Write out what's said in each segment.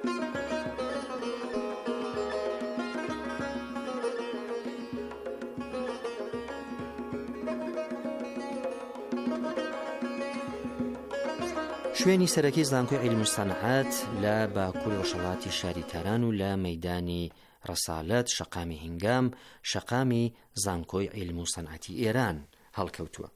شوێنی سەرەکی زانکۆی عیلم و سەنعات لە باکووری ڕۆژهەڵاتی شاری تاران و لە مەیدانی ڕەسالەت شەقامی هینگام شەقامی زانکۆی عیلم و سەنعەتی ئێران هەڵکەوتووە.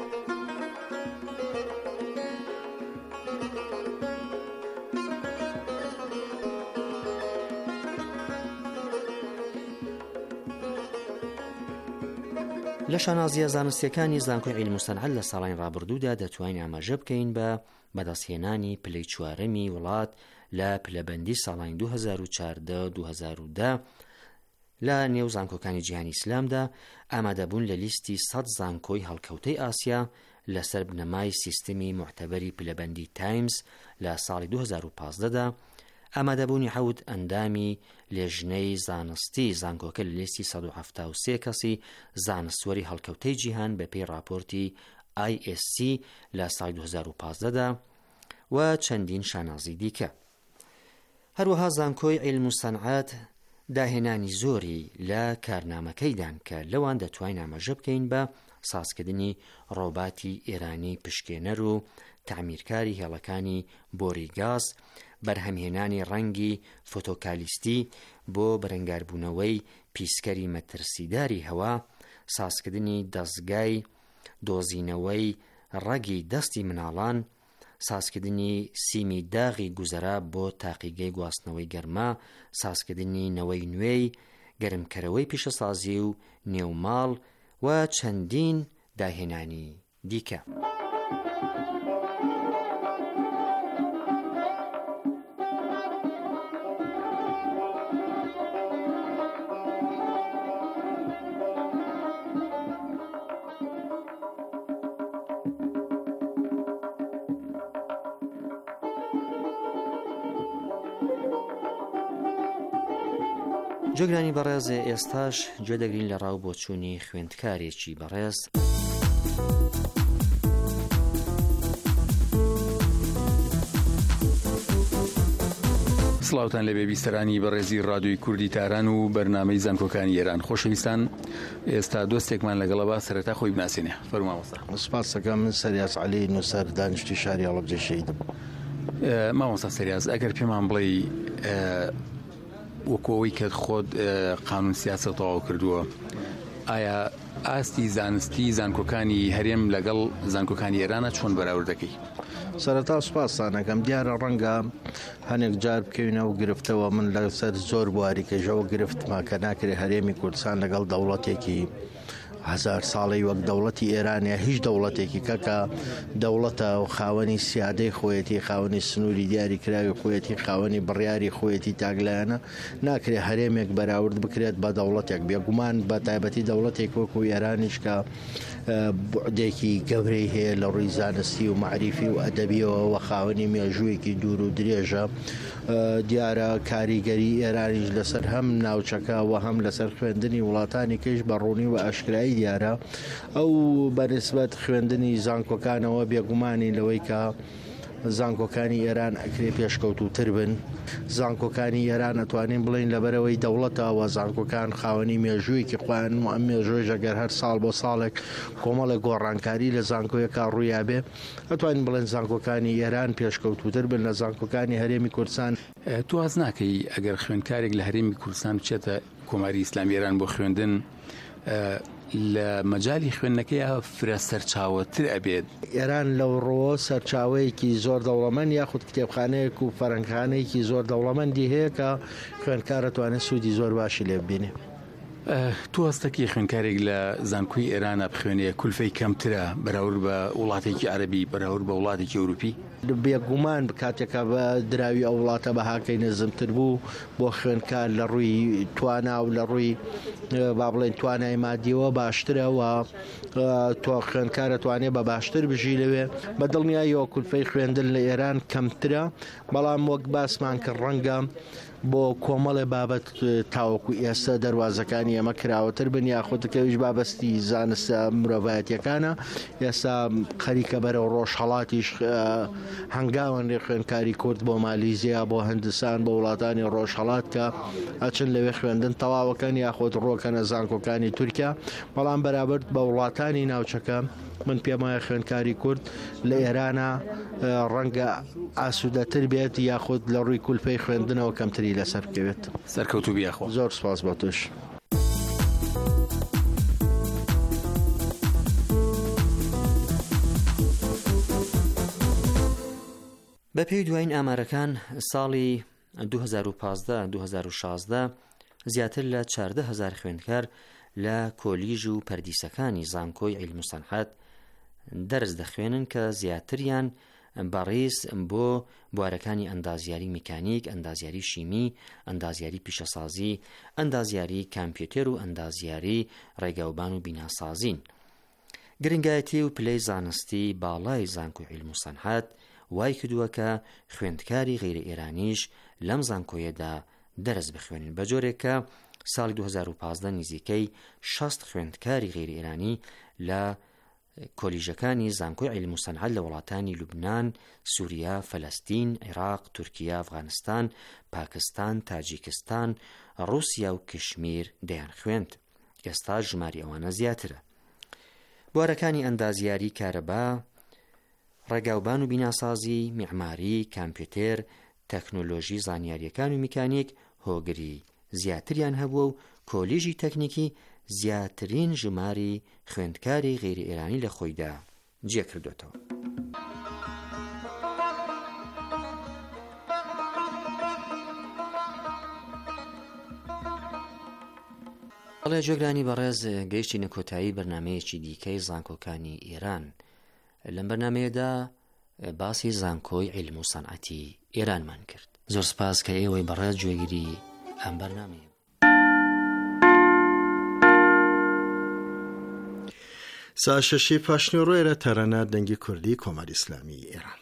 لە شانازیە زانستیەکانی زانکۆی عیلم و سەنعەت لە ساڵانی ڕابردوودا دەتوانین ئاماژە بکەین بە بەدەستهێنانی پلەی چوارەمی وڵات لە پلەبەندی ساڵانی 2014-2010 لە نێو زانکۆکانی جیهانی ئیسلامدا ئامادەبوون لە لیستی 100 زانکۆی هەڵکەوتەی ئاسیا لەسەر بنەمای سیستمی معتەبەری پلەبەندی تایمز لە ساڵی 2015دا ئامادەبوونی 7 ئەندامی لێژنەی زانستی زانکۆکە لە لیستی 173 کەسی زانستوەری هەڵکەوتەی جیهان بە پێی راپۆرتی ISC لە ساڵی 2015دا و چەندین شانازی دیکە. هەروەها زانکۆی عیلم و سەنعات داهێنانی زۆری لە کارنامەکەیدان کە لەوان دەتوانین ئاماژە بکەین بە سازکردنی ڕۆباتی ئێرانی پشکێنەر و تعمیرکاری هێڵەکانی بۆری گاز، بەرهەمهێنانی ڕەنگی فۆتۆکالیستی بۆ بەرەنگاربوونەوەی پیسکەری مەترسیداری هەوا، سازکردنی دەستگای دۆزینەوەی ڕەگی دەستی مناڵان، سازکردنی سیمی داغی گوزەرا بۆ تاقیگەی گواستنەوەی گەرما، سازکردنی نەوەی نوێی گەرمکەرەوەی پیشەسازی و نێوماڵ و چەندین داهێنانی دیکە. جۆگرانی بەڕێز ئێستاش گوێ دەگرین لە ڕاو بۆچوونی خوێندکارێکی بەڕێز سڵاوتان لە بێبیستەرانی بەڕێزی ڕادیۆی کوردی تاران و بەرنامەی زانکۆکانی ئێران. خۆشەویستان، ئێستا دۆستێکمان لەگەڵەوە سەرەتا خۆی بناسێنێ. فەرموو مامۆستا. سپاس دەکەم. من سەریاز عەلی نووسەر دانیشتی شاری هەڵەبجە شەیدم. مامۆستا سەریاز، ئەگەر پێمان بڵێ وەکۆوەی کە خۆت قانون سیاسە تەواو کردووە، ئایا ئاستی زانستی زانکۆکانی هەرێم لەگەڵ زانکۆکانی ئێرانە چۆن بەراورد دەکەی؟ سەرەتا سوپاسانەکەم. دیارە ڕەنگە هەنێک جار بکەوینەوە گرفتەوە من لەسەر زۆر بواریکەژەوە گرفتما کە ناکرێ هەرێمی کوردستان لەگەڵ دەوڵەتێکی هزار ساڵی وەک دەوڵەتی ئێرانە هیچ دەوڵەتێکی کەکە دەوڵەتە و خاوەنی سیادەی خۆیەتی، خاوەنی سنووری دیاری کراوی خۆیەتی، خاوەنی بڕیاری خۆیەتی تاگلایەنە، ناکرێ هەرێمێک بەراورد بکرێت بە دەوڵەتێک. بێگومان بە تایبەتی دەوڵەتێک وەکو ئێرانیش کە بعدێکی گەورەی هەیە لە ڕووی زانستی و معریفی و ئەدەبیەوە و خاوەنی مێژوویەکی دوور و درێژە. دیارە کاریگەری ئێرانیش لەسەر هەم ناوچەکە و هەم لەسەر خوێندنی وڵاتانی کەش بەڕوونی و ئاشکرایی دیارە. ئەو بەنسبەت خوێندنی زانکۆکانەوە بێگومانی لەوەی کە زانکۆکانی ئێران ئەکرێ پێشکەوتوتر بن. زانکۆکانی ئێران ئەتوانین بڵین لەبەرەوەی دەوڵەتەوە زانکۆکان خاوەنی مێژوویەکی خۆیان و ئەم مێژوۆی ئەگەر هەر ساڵ بۆ ساڵێک کۆمەڵێک گۆڕانکاری لە زانکۆیەکە ڕوویابێ، ئەتوانین بڵێن زانکۆکانی ئێران پێشکەوتوتر بن لە زانکۆکانی هەرێمی کوردستان. تو واز ناکەی ئەگەر خوێندکارێک لە هەرێمی کوردستان بچێتە کۆماری ئیسلامی ئێران بۆ خوێندن لە مەجای خوێندنەکەی فرە سەرچاوەتر ئەبێت؟ ئێران لەو ڕۆ سەرچاوەیەکی زۆر دەوڵەمەند یاخود کتێبخانەیەک و فەرەنگخانەیەکی زۆر دەوڵەمەندی هەیە کە خوێندکار دەتوانێت سوودی زۆر باشی لێ ببینێ. تو هەستەکی خوێندکارێک لە زانکۆی ئێرانە بخوێنێ کولفەی کەمترە بەراورد بە وڵاتێکی عەرەبی، بەراورد بە وڵاتێکی ئەوروپی؟ بێگومان کاتێکە بە دراوی ئەو وڵاتە بەهاکەی نزمتر بوو بۆ خوێندکار لە ڕووی توانا و لە ڕووی با بڵێن توانای مادیەوە باشترە و تۆ خوێندکار دەتوانێت بە باشتر بژی لەوێ. بە دڵنیاییەوە کولفەی خوێندن لە ئێران کەمترە، بەڵام وەک باسمان کرد ڕەنگە بۆ کۆمەڵێ بابەت تاوەکو ئێستا دەواازەکانی ئەمە کراوەتر بن یاخودەکەویش بابەستی زانستە مرۆڤایەتیەکانە. ئێستا خەریکە بەرەو ڕۆژهەڵاتیش هەنگاوان لێ خوێندکاری کورد بۆ مالیزیا بۆ هەندستان بۆ وڵاتانی ڕۆژهەڵات کە ئەچن لەوێ خوێندن تەواوەکەن یاخۆت ڕۆکەنە زانکۆکانی تورکیا بەڵام بەرابەر بە وڵاتانی ناوچەکە من پێم وایە خوێندکاری کورد لە ئێرانە ڕەنگە ئاسوودەتر بێت یاخود لە ڕووی کولپەی خوێندنەوە کەمتری لەسەر بکەوێت. سەرکەوتوو بیاخۆ. زۆر سپاس بە توش. بە پێی دوایین ئامارەکان ساڵی 2015-2016 زیاتر لە 14,000 خوێندکار لە کۆلیژ و پەردیسەکانی زانکۆی عیلم و سەنعەت دەرس دەخوێنن کە زیاتریان بەڕێز بۆ بوارەکانی ئەندازیاری میکانیک، ئەندازیاری شیمی، ئەندازیاری پیشەسازی، ئەندازیاری کامپیوتەر و ئەندازیاری ڕێگەوبان و بیناسازین. گرنگایەتی و پلەی زانستی باڵای زانکۆی عیلم و سەنعەت وای کردووە کە خوێندکاری غیرە ئێرانیش لەم زانکۆیەدا دەرس بخوێنن بە جۆرێک کە ساڵی 2015 نزیکەی 60 خوێندکاری غیرە ئێرانی لە کۆلیژەکانی زانکۆی عیلم و سەنعەت لە وڵاتانی لوبنان، سووریا، فەلەستین، عێراق، تورکیا، ئەفغانستان، پاکستان، تاجیکستان، ڕووسیا و کشمیر دەیان خوێند. ئێستا ژماری ئەوانە زیاترە. بوارەکانی ئەندازیاری کارەبا، ڕێگاوبان و بیناسازی، میعماری، کامپیوتەر، تەکنۆلۆژی زانیاریەکان و میکانیک هۆگری زیاتریان هەبووە و کۆلیژی تەکنیکی زیاترین ژماری خوێندکاری غیرە ئێرانی لە خۆیدا جێ کردوێتەوە. بەڵێ جۆگرانی بەڕێز گەیشتینە کۆتایی بەرنامەیەکی دیکەی زانکۆکانی ئێران. لەم بەرنامەیەدا باسی زانکۆی عیلم و سەنعەتی ئێرانمان کرد. زۆر سپاس کە ئێوەی بەڕێز گوێگیری ئەم بەرنامەیە. سا شەشی پاشنیۆڕۆیرە تەرەنە دەنگی کوردی کۆماری ئیسلامی ئێران.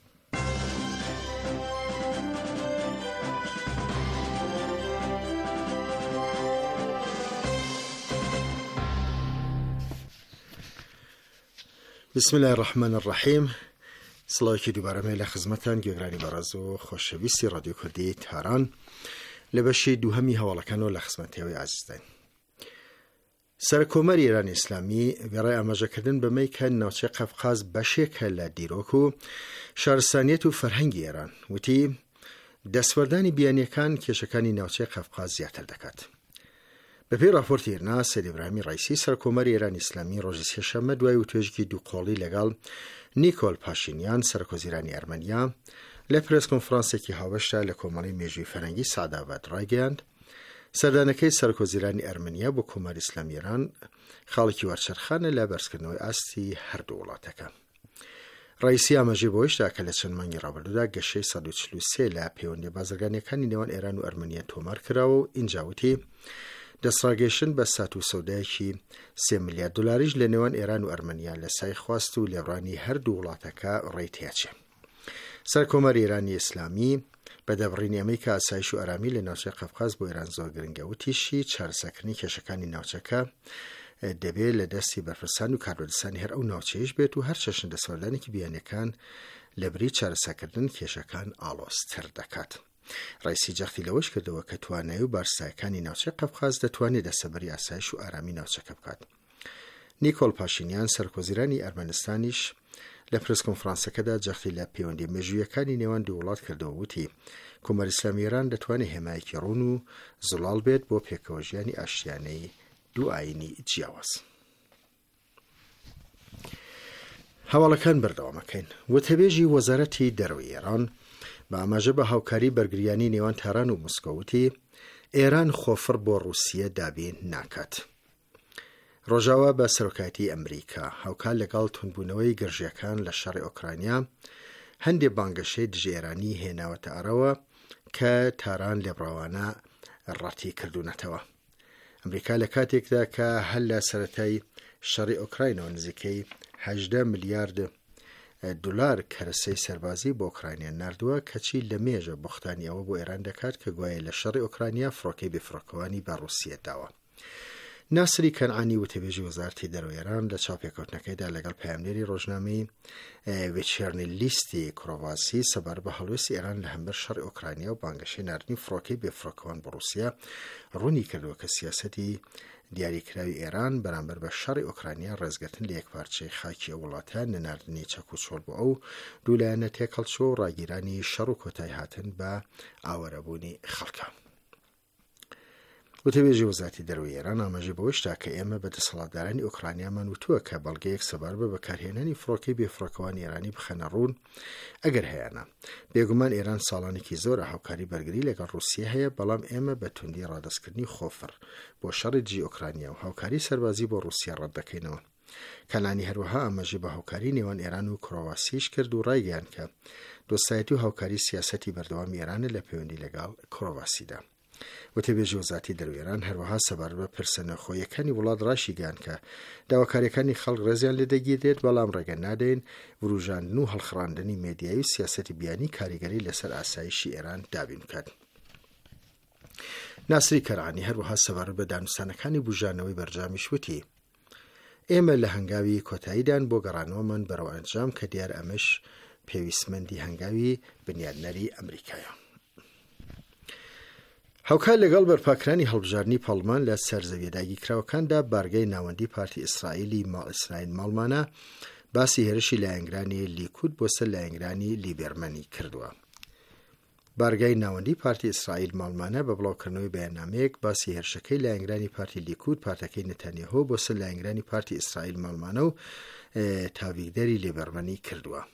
بسم الله الرحمن الرحیم. سڵاوێکی دووبارەمە لە خزمەتان گوێگرانی بەڕێز و خۆشەویستی رادیۆ کوردی تاران لە بەشی دووهەمی هەواڵەکانەوە لە خزمەتیەوەی عزیزدان. سەرکۆمەری ئێرانی ئیسلامی وێڕای ئاماژەکردن بەمەی کە ناوچەی قەفقاز بەشێکە لە دیرۆک و شارستانیەت و فەرهەنگی ئێران وتی دەسوەردانی بیانیەکان کێشەکانی ناوچەی قەفقاز زیاتر دەکات. بەپێی راپۆرتی ئێرنا سەید ئیبراهیمی ڕایسی سەرکۆمەری ئێرانی ئیسلامی ڕۆژی سێشەممە دوای وتوێژێکی دووقۆڵی لەگەڵ نیکۆل پاشینیان سەرکۆزیرانی ئەرمەنیا لە پرێس کۆنفرانسێکی هاوبەشدا لە کۆمەڵی مێژووی فەرەنگی سعداباد ڕایگەیاند سەردانەکەی سەرکۆزیرانی ئەرمەنیا بۆ کۆماری ئیسلامی ئێران خاڵێکی وەرچەرخانە لە بەرزکردنەوەی ئاستی هەردوو وڵاتەکە. ڕایسی ئاماژەی بۆیشدا کە لە چەند مانگی ڕابردوودا گەشەی 143 لە پەیوەندی بازرگانیەکانی نێوان ئێران و ئەرمەنیا تۆمار کراوە و ئینجاوتی دەسڕاگەیشتن بە سات و سەودایەکی 3 میلیارد دلاریش لە نێوان ئێران و ئەرمەنیا لە سای خواست و لێڕانی هەردوو وڵاتەکە ڕێیتیاچێ. سەرکۆمەری ئێرانی ئیسلامی بە دەبڕینی ئەمەی کە ئاسایش و ئارامی لە ناوچەی قەفقاز بۆ ئێران زۆر گرنگە وتیشی چارەسەرکردنی کێشەکانی ناوچەکە دەبێت لە دەستی بەرپرسان و کاربەدەستانی هەر ئەو ناوچەیەش بێت و هەر چەشن دەسەوردانێکی بیانیەکان لە بری چارەسەرکردن کێشەکان ئاڵۆزتر دەکات. ڕایسی جەختی لەوەش کردەوە کە توانایی و بارستایەکانی ناوچەی قەفقاز دەتوانێت دەسەبەری ئاسایش و ئارامی ناوچەکە بکات. نیکۆل پاشینیان سەرکۆزیرانی ئەرمەنستانیش لە پرس کۆنفرانسەکەدا جەختی لە پەیوەندی مێژوویەکانی نێوان دوو وڵات کردەوە وتی کۆمەری ئیسلامی ئێران دەتوانێت هێمایەکی ڕوون و زڵال بێت بۆ پێکەوەژیانی ئاشتیانەی دوو ئاینی جیاواز. هەواڵەکان بەردەوامەکەین. وتەبێژی وەزارەتی دەرەوەی ئێران بە ئاماژە بە هاوکاری بەرگریانی نێوان تاران و مسکۆوتی ئێران خۆفڕ بۆ رووسیە دابین ناکات. ڕۆژاوا بە سەرۆکایەتی ئەمریکا هاوکار لەگەڵ توندبوونەوەی گەڕژیەکان لە شەڕی ئۆکراینیا هەندێک بانگەشەی دژێرانی هێناوەتە ئەرەوە کە تاران لێبڕاوانە ڕەتی کردوونەتەوە. ئەمریکا لە کاتێکدا کە هەل لە سەرەتای شەڕی ئۆکراینەوە نزیکەی 18 میلیارد دلار کەرەسەی سەربازی بۆ ئۆکراینیا نردووە کەچی لە مێژە بۆختانی ئەوە بۆ ئێران دەکات کە گوایە لە شەڕی ئۆکراینیا فڕۆکەی بێفڕۆکەوانی بە ڕووسیە داوە. ناسری کەنعانی وتەبێژی وەزارەتی دەرەوەی ئێران لە چاوپێکەوتنەکەیدا لەگەڵ پایامنێری ڕۆژنامەی ڤێچێرنێلیستی کرۆڤاسی سەبار بە هەڵوێستی ئێران لە هەمبەر شەڕی ئۆکراینیا و بانگەشەی ناردنی فڕۆکەی بێفڕۆکەوان بە رووسیا ڕوونی کردووە کە سیاسەتی دیاریکراوی ئێران بەرامبەر بە شەڕی ئۆکراینیا ڕێزگرتن لە یەکپارچەی خاکی ئەو وڵاتە لە ناردنی چەک و چۆڵ بۆ ئەو دوولایەنە تێکەڵچوە و ڕاگیرانی شەڕ و کۆتایی هاتن بە ئاوەرەبوونی خەڵکە. وتەبێژی وەزارەتی دەرەوەی ئێران ئاماژەی بەوەشتا کە ئێمە بە دەسەڵاتدارانی ئۆکراینیامان وتووە کە بەڵگەیەک سەبار بە بەکارهێنانی فڕۆکەی بێفڕۆکەوانی ئێرانی بخەنە ڕوون ئەگەر هەیەە. بێگومان ئێران ساڵانێکی زۆرە هاوکاری بەرگری لەگەڵ رووسیا هەیە، بەڵام ئێمە بە توندی ڕادەستکردنی خۆفر بۆ شەڕی دژی ئۆکراینیا و هاوکاری سەربازی بۆ رووسیا ڕەت دەکەینەوە. کەلانی هەروەها ئاماژەی بە هاوکاری نێوان ئێران و کرۆواسیش کرد و ڕایگەیان کە دۆستایەتی و هاوکاری سیاسەتی بەردەوامی ئێرانە لە پەیوەندی لەگەڵ کرۆواسیدا. وتەبێژی وەزارەتی دەرەوەی ئێران هەروەها سەبار بە پرسەنەخۆیەکانی وڵات ڕاشیگەیان کە داواکاریەکانی خەڵک ڕێزیان لێ دەگیرێت، بەڵام ڕێگە نادەین وروژاندن و هەڵخڕاندنی مێدیایی و سیاسەتی بیانی کاریگەری لەسەر ئاسایشی ئێران دابین بکات. ناسری کەرعانی هەروەها سەبار بە دانوستانەکانی بوژانەوەی بەرجامیش وتی ئێمە لە هەنگاوی کۆتاییدان بۆ گەڕانەوەمان بەرەو ئەنجام کە دیار ئەمەش پێویستمەندی هەنگاوی بنیادنەری ئەمریکایە. هاوکار لەگەڵ بەرپاکرانی هەڵبژارنی پەڵمان لە سەرزەویە داگیرکراوەکاندا بارگەی ناوەندی پارتی ئیسرائیلی ئیسرائیل ماڵمانە باسی هێرشی لایەنگرانی لیکود بۆ سەر لایەنگرانی لیبێرمەنی کردووە. بارگای ناوەندی پارتی ئیسرائیل ماڵمانە بە بڵاوکردنەوەی بەیاننامەیەک باسی هێرشەکەی لایەنگرانی پارتی لیکود پارتەکەی نەتانیاهۆ بۆ سەر لایەنگرانی پارتی ئیسرائیل ماڵمانە و تاویگدەری لیبێرمەنی کردووە.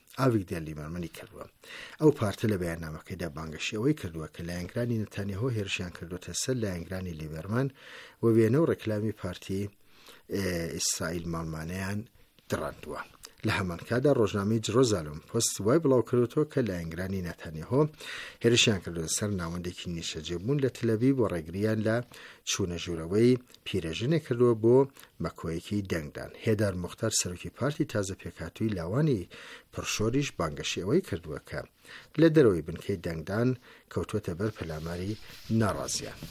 ئەو پارتە لە بەیاننامەکەیدا بانگەشی ئەوەی کردووە کە لایەنگرانی نەتانیاهۆ هێرشیان کردوتە سەر لایەنگرانی لیبێرمان و وێنە و ڕێکلامی پارتی ئیسرائیل ماڵمانەیان دڕاندووە. لە هەمان کادا ڕۆژنامەی جرۆزالۆم پۆست وای بڵاو کردوەوە کە لایەنگرانی نەتانیاهۆ هێرشیان کردوتە سەر ناوەندێکی نیشەجێبوون لە تەلەڤیڤ بۆ ڕێگریان لە چوونە ژوورەوەی پیرەژنێک کردووە بۆ مەکۆیەکی دەنگدان. هێدار موختار سەرۆکی پارتی تازە پێکهاتووی لاوانی پرشۆریش بانگەشی ئەوەی کردووە کە لە دەرەوەی بنکەی دەنگدان کەوتووەتە بەر پەلاماری ناڕازیان.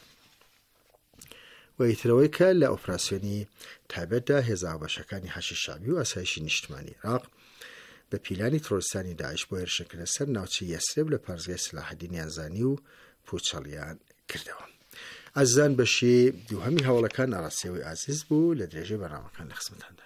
وەیترەوەی کە لە ئۆپراسیۆنی تایبەتدا هێزە ئاوبەشەکانی حەشی شابی و ئاسایشی نیشتمانی عێراق بە پیلانی ترۆریستانی داعش بۆ هێرشەکردە سەر ناوچەی یەسرب لە پارێزگای سلاحەدینیان زانی و پوچەڵیان کردەوە. ئازیزان بەشی دووهەمی هەوڵەکان ئاڕاستیەوەی ئازیز بوو لە درێژەی بەرنامەکان لە خزمەتاندان.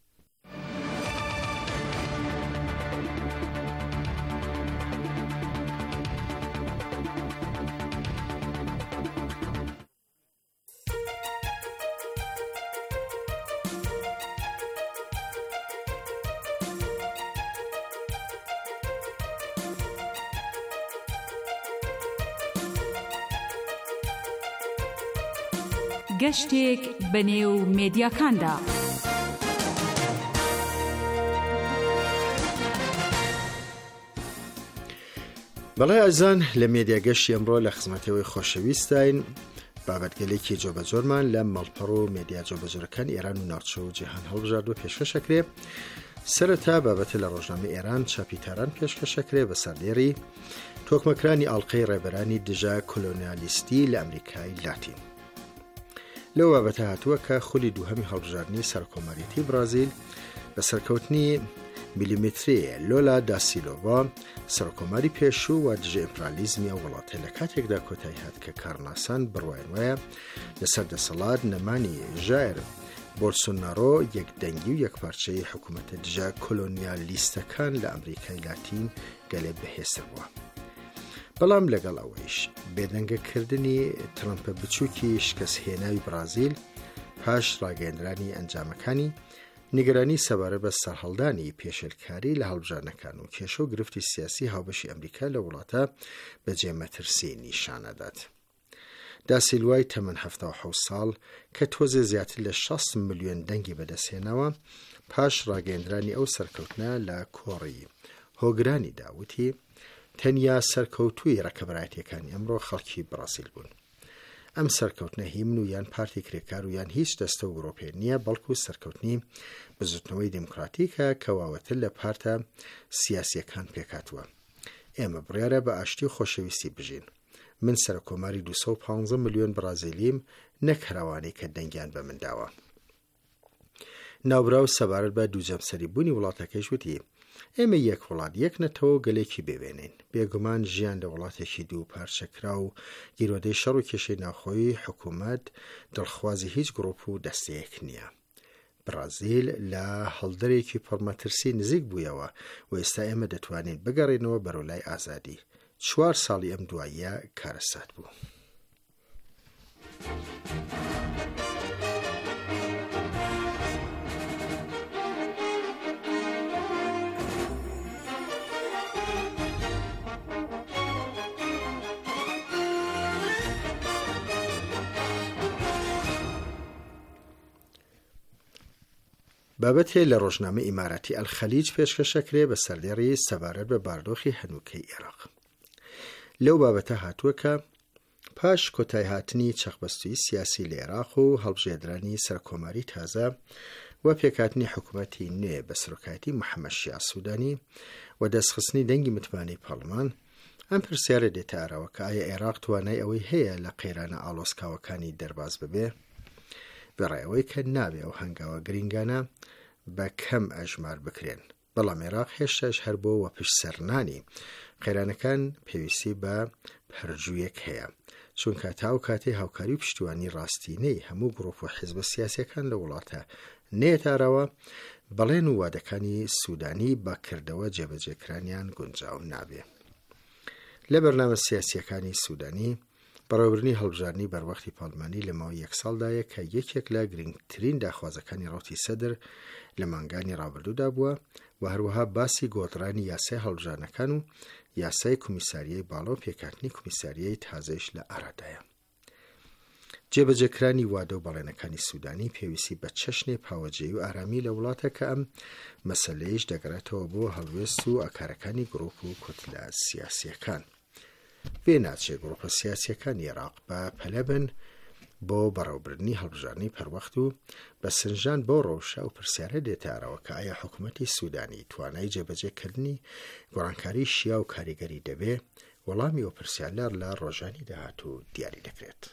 گەشتێک بەنێو مێدیاکاندا. بەڵێ ئازان لە مێدیا گەشتی ئەمڕۆ لە خزمەتەوەی خۆشەویستین بابەتگەلێکی جۆبەجۆرمان لە مەڵپەڕ و مێدیا جۆبەجۆرەکان ئێران و ناوچە و جیهان هەڵبژاردووە پێشکەشەکرێ. سەرەتا بابەتە لە ڕۆژنامەی ئێران چاپیتاران پێشکەشەکرێ بە سەردێڕی تۆکمەکرانی ئاڵقەی ڕێبەرانی دژە کۆلۆنیالیستی لە ئەمریکای لاتین. لەو بابەتە هاتووە کە خولی دووهەمی هەڵبژاردننی سەرکۆمەریەتی برازیل بە سەرکەوتنی میلیمتری لۆلا دا سیلۆڤا سەرکۆماری پێشوو و دژە ئیمپرالیزمی ئەو وڵاتە لە کاتێکدا کۆتایی هات کە کارناسان بڕوایان وایە لەسەر دەسەڵات نەمانی ژایر بۆلسۆنارۆ یەکدەنگی و یەکپارچەی حکوومەتە دژە کۆلۆنیالیستەکان لە ئەمریکای لاتین گەلێ بەهێزتر بووە. بەڵام لەگەڵ ئەوەیش بێدەنگەکردنی ترەمپە بچووکی شکستهێناوی برازیل پاش ڕاگەیەندرانی ئەنجامەکانی نیگەرانی سەبارە بە سەرهەڵدانی پێشێلکاری لە هەڵبژارنەکان و کێشە و گرفتی سیاسی هاوبەشی ئەمریکا لە وڵاتە بەجێ مەترسی نیشانەدات. دا سیلوای تەمەن 77 ساڵ کە تۆزێ زیاتر لە 60 ملیۆن دەنگی بەدەستهێناوە پاش ڕاگەیەندرانی ئەو سەرکەوتنە لە کۆڕی هۆگرانی داوتی تەنیا سەرکەوتووی ڕەکەبەرایەتیەکانی ئەمڕۆ خەڵکی برازیل بوون. ئەم سەرکەوتنە هیمن و یان پارتی کرێکار و یان هیچ دەستە و گرۆپێ نییە، بەڵکو سەرکەوتنی بزوتنەوەی دموکراتیکە کەواوەتر لە پارتە سیاسیەکان پێکاتووە. ئێمە بڕیارە بە ئاشتی و خۆشەویستی بژین. من سەرکۆماری 215 ملیۆن برازیلیم نەکراوانەی کە دەنگیان بە منداوە. ناوبراو سەبارەت بە دووجەمسەری بوونی وڵاتەکەیش وتی ئێمە یەک وڵات یەک نەتەوە گەلێکی بێوێنین. بێگومان ژیان لە وڵاتێکی دوو پارچەکرا و گیرۆدەی شەڕ و کێشەی ناوخۆیی حکوومەت دڵخوازی هیچ گڕۆپ و دەستەیەک نییە. برازیل لە هەڵدەرێکی پڕمەترسی نزیک بوویەوە و ئێستا ئێمە دەتوانین بگەڕێنەوە بەرەولای ئازادی. 4 ساڵی ئەم دواییە کارەسات بوو. بابەت هەیە لە ڕۆژنامە ئیماراتی ئەلخەلیج پێشکەشەکرێ بە سەردێڕی سەبارەت بە باردۆخی هەنووکەی عێراق. لەو بابەتە هاتووە کە پاش کۆتای هاتنی چەقبەستووی سیاسی لە عێراق و هەڵبژێردرانی سەرکۆماری تازە و پێکهاتنی حکوومەتی نوێ بە سەرۆکایەتی محەممەد شیع سوودانی و دەستخستنی دەنگی متمانەی پەرلەمان، ئەم پرسیارە دێتە ئاراوە کە ئایا عێراق توانای ئەوەی هەیە لە قەیرانە ئاڵۆزکاوەکانی دەرباز ببێ، بەڕێوەی کە نابێ ئەو هەنگاوە گرنگانە بە کەم ئەژمار بکرێن. بەڵام عێراق هێشتاش هەر بۆ وە پشتسەرنانی قەیرانەکان پێویستی بە هەرجوویەک هەیە، چونکە تاو کاتێ هاوکاری و پشتیوانی ڕاستینەی هەموو گڕۆپ و حیزبە سیاسیەکان لە وڵاتە نێتارەوە، بەڵێن و وادەکانی سوودانی باکردەوە جێبەجێکرانیان گونجاو نابێ. لە بەرنامە سیاسیەکانی سوودانی بەڕێوەبردننی هەڵبژاردننی بەروەختی پاڵمانی لە ماوەی 1 ساڵدایە کە یەکێک لە گرنگترین داخوازەکانی ڕەوتی سەدر لە مانگانی ڕابردوودا بووە و هەروەها باسی گۆڕانی یاسای هەڵبژاردنەکان و یاسای کومیساریەی باڵا و پێکهاتنی کومیساریەی تازەیش لە ئارادایە. جێبەجێکرانی وادە و بەڵێنەکانی سوودانی پێویستی بە چەشنێ پاوەجێی و ئارامی لە وڵاتە کە ئەم مەسەلەیەش دەگەڕێتەوە بۆ هەڵوێست و ئاکارەکانی گڕۆپ و کۆتلە سیاسیەکان. بێ ناچێت گڕۆپە سیاسیەکان عێراق بە پەلەبن بۆ بەڕێوەبردننی هەڵبژاردننی پەروەخت و بە سنجان بۆ ڕەوشە و پرسیارە دێتارەوە کە ئایا حکوومەتی سوودانی توانای جێبەجێکردنی گۆڕانکاری شیا و کاریگەری دەبێ، وەڵامی ئەو پرسیارە لە ڕۆژانی داهاتوو دیاری دەکرێت.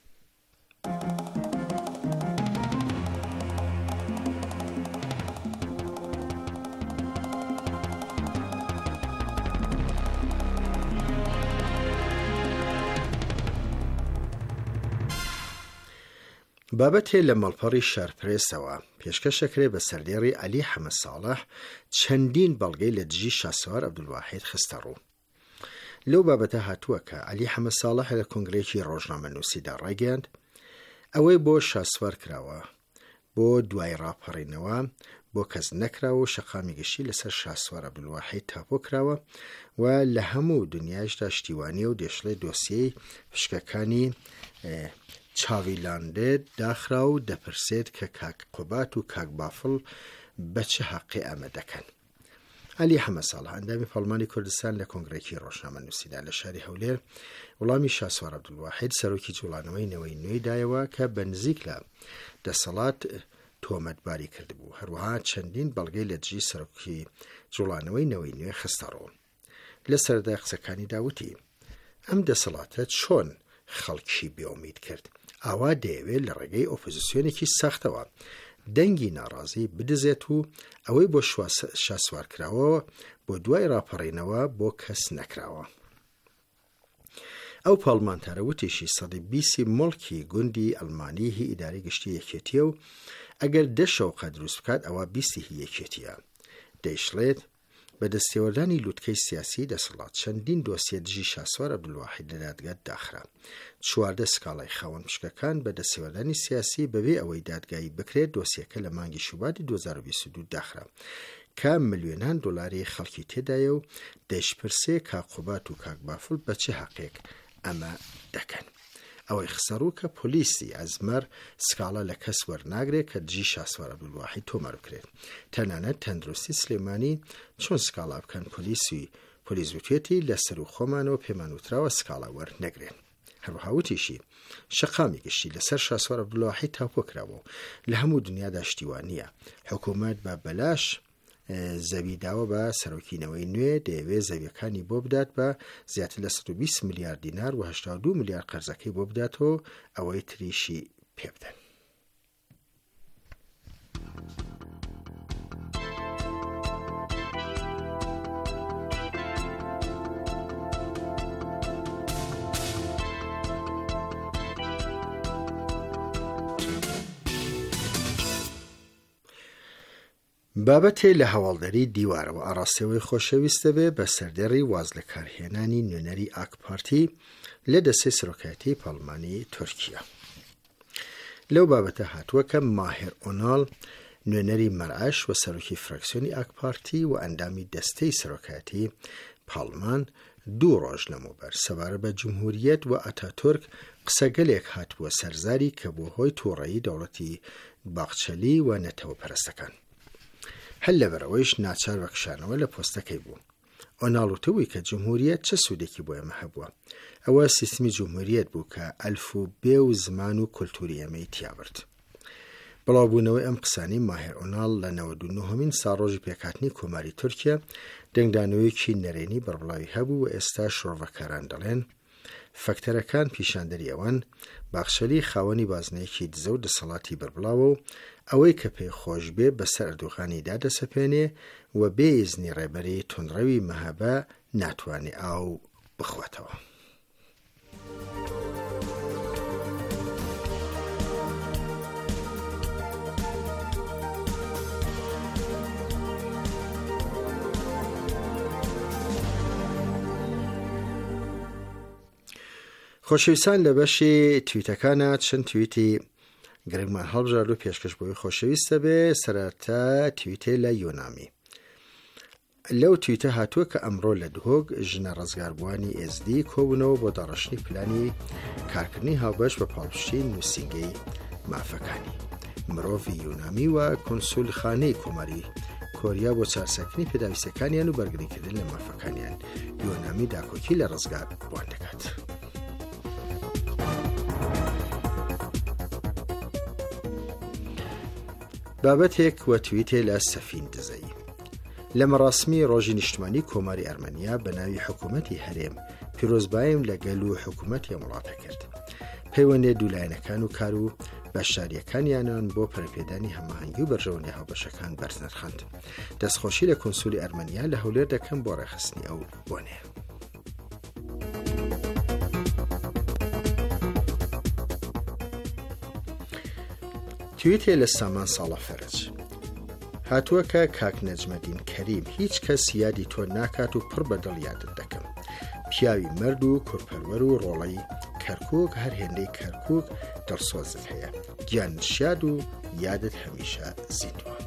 بابەت هەیە لە مەڵپەڕی شارپرێسەوە پێشکەشەکرێ بە سەردێڕی عەلی حەمەد ساڵح چەندین بەڵگەی لە دژی شاسوار عەبدولواحید خستە ڕوو. لەو بابەتە هاتووە کە عەلی حەمەد ساڵح لە کۆنگرەیەکی ڕۆژنامەنووسیدا ڕایگەیاند ئەوەی بۆ شاسوار کراوە بۆ دوای ڕاپەڕینەوە بۆ کەس نەکراوە و شەقامی گشتی لەسەر شاسوار عەبدولواحید تاپۆ کراوە و لە هەموو دنیاشدا شتیوانیە و دێشڵێ دۆسیەی پشکەکانی چاویلاندێ داخرا و دەپرسێت کە کاک قوبات و کاک بافڵ بە چه حەقی ئەمە دەکەن. عەلی حەمەد ساڵح ئەندامی پەرلەمانی کوردستان لە کۆنگرەیەکی ڕۆژنامەنووسیدا لە شاری هەولێر وەڵامی شاسوار عەبدولواحید سەرۆکی جوڵانەوەی نەوەی نوێی دایەوە کە بەنزیک لە دەسەڵات تۆمەتباری کردبوو. هەروەها چەندین بەڵگەی لە دژی سەرۆکی جوڵانەوەی نەوەی نوێ خستە ڕوو. لە سەردای قسەکانی داوتی ئەم دەسەڵاتە چۆن خەڵکی بێئومید کرد، ئاوا دەیەوێت لە ڕێگەی ئۆپۆزیسیۆنێکی ساختەوە دەنگی ناڕازی بدزێت و ئەوەی بۆ شاسوار کراوەوە بۆ دوای ڕاپەڕینەوە بۆ کەس نەکراوە. ئەو پاڵمانتارە وتیشی 120 مڵکی گوندی ئەڵمانی هی ئیداری گشتی یەکێتیە و ئەگەر 10 شەوقە دروست بکات ئەوە 20 هی یەکێتیە. دەیشڵێت بە دەستێوەردانی لووتکەی سیاسی دەسەڵات چەندین دۆسیە دژی شاسوار عەبدولواحید لە دادگات داخرا. 14 سکاڵای خاوەن پشکەکان بە دەستێوەردانی سیاسی بەبێ ئەوەی دادگایی بکرێت دۆسیەکە لە مانگی شوباتی 2022 داخرا کە ملیۆنان دۆلاری خەڵکی تێدایە و دەیشپرسێ کاک قوبات و کاک بافڵ بە چه حەقێک ئەمە دەکەن. ئەوەی خسەڕوو کە پۆلیسی ئەزمەر سکاڵە لە کەس وەرناگرێت کە دژی شاسوار عەبدولواحید تۆمار بکرێت. تەنانەت تەندروستی سلێمانی چۆن سکاڵا بکەن پۆلیس وتێتی لە سەر و خۆمانەوە پێمان وتراوە سکاڵا وەرنەگرێن. هەروەها وتیشی شەقامی گشتی لەسەر شاسوار عەبدولواحید تاپۆ کراوە و لە هەموو دنیادا شتیوانیە حکوومەت بە بەلاش زەوی داوە بە سەرۆکینەوەی نوێ دەیەوێت زەویەکانی بۆ بدات بە زیاتر لە 120 میلیارد دینار و 82 میلیارد قەرزەکەی بۆ بداتەوە ئەوەی تریشی پێ بدەن. بابەتێ لە هەواڵدەری دیوارەوە ئاراستەوەی خۆشەویستە بێ بە سەردەڕی واز لە کارهێنانی نوێنەری ئاکپارتی لە دەستەی سەرۆکایەتی پەرلەمانی تورکیا. لەو بابەتە هاتووە کە ماهر ئۆناڵ نوێنەری مەرعەش و سەرۆکی فراکسیۆنی ئاکپارتی و ئەندامی دەستەی سەرۆکایەتی پاڵمان 2 ڕۆژ لەمەوبەر سەبارە بە جمهوریەت و ئەتاتورک قسەگەلێک هاتووە سەرزاری کە بۆ هۆی تووڕەیی دەوڵەتی باقچەلی و نەتەوە پەرستەکان. هەل لەبەرەوەیش ناچار بەکشانەوە لە پۆستەکەی بوو. ئۆناڵوتەوەی کە جمهوریەت چه سوودێکی بۆ ئێمە هەبووە. ئەوە سیستمی جمهوریەت بوو کە ئەلفوبێ و زمان و کولتوری ئێمەی تیابرد. بڵاوبوونەوەی ئەم قسانی ماهر ئۆناڵ لە 99مین ساڕۆژی پێکهاتنی کۆماری تورکیا دەنگدانەوەیەکی نەرێنی بەربڵاوی هەبوو و ئێستا شۆڕڤەکاران دەڵێن فەکتەرەکان پیشاندەری ئەوەن باخشەلی خاوەنی بازنەیەکی دزە و دەسەڵاتی بەربڵاوە و ئەوەی کە پێی خۆش بێ بەسەر ئەردوغانی دادەسەپێنێ و بێ ئیزنی ڕێبەری تونڕەوی مەهەبە ناتوانێ ئاو بخواتەوە. خۆشەویستان لە بەشی تویتەکانە چەند تویتی گرنگمان هەڵبژارد و پێشکەشبووی خۆشەویستە بێ. سەرەتا تویتێ لە یۆنامی. لەو تویتە هاتووە کە ئەمڕۆ لە دهۆک ژنە ڕزگاربووانی SD کۆبوونەوە بۆ داڕشتنی پلانی کارکردنی هاوبەش بە پاڵپشتی نووسینگەی مافەکانی. مرۆڤی یۆنامی و کۆنسولخانەی کۆماری کۆریا بۆ چارسەکنی پێداویستەکانیان و بەرگریکردن لە مافەکانیان. یۆنامی داکۆکی لە ڕزگار بووان دەکات. بابەتێک وە تویتێ لە سەفین دزەی. لە مەراسمی ڕۆژی نیشتمانی کۆماری ئەرمەنیا بە ناوی حکوومەتی هەرێم پیرۆزبایم لەگەل و حکوومەتی وڵاتە کرد. پەیوەندێ دوولایەنەکان و کار و بەشداریەکانیانان بۆ پەرپێدانی هەماهەنگی و بەرژەوەنی هاوبەشەکان بەرزنرخاند. دەستخۆشی لە کۆنسولی ئەرمەنیا لە هەولێر دەکەم بۆ ڕێخستنی ئەو بۆنێ. تویتێ لە سامان ساڵە فەرج. هاتووە کە کاک نەجمەدین کەریم هیچ کەس یادی تۆ ناکات و پڕ بەدڵ یادت دەکەم. پیاوی مرد و کورپەروەر و ڕۆڵەی کەرکووک هەر هێندەی کەرکووک دڵسۆزت هەیە. گیان شاد و یادت هەمیشە زیندوە.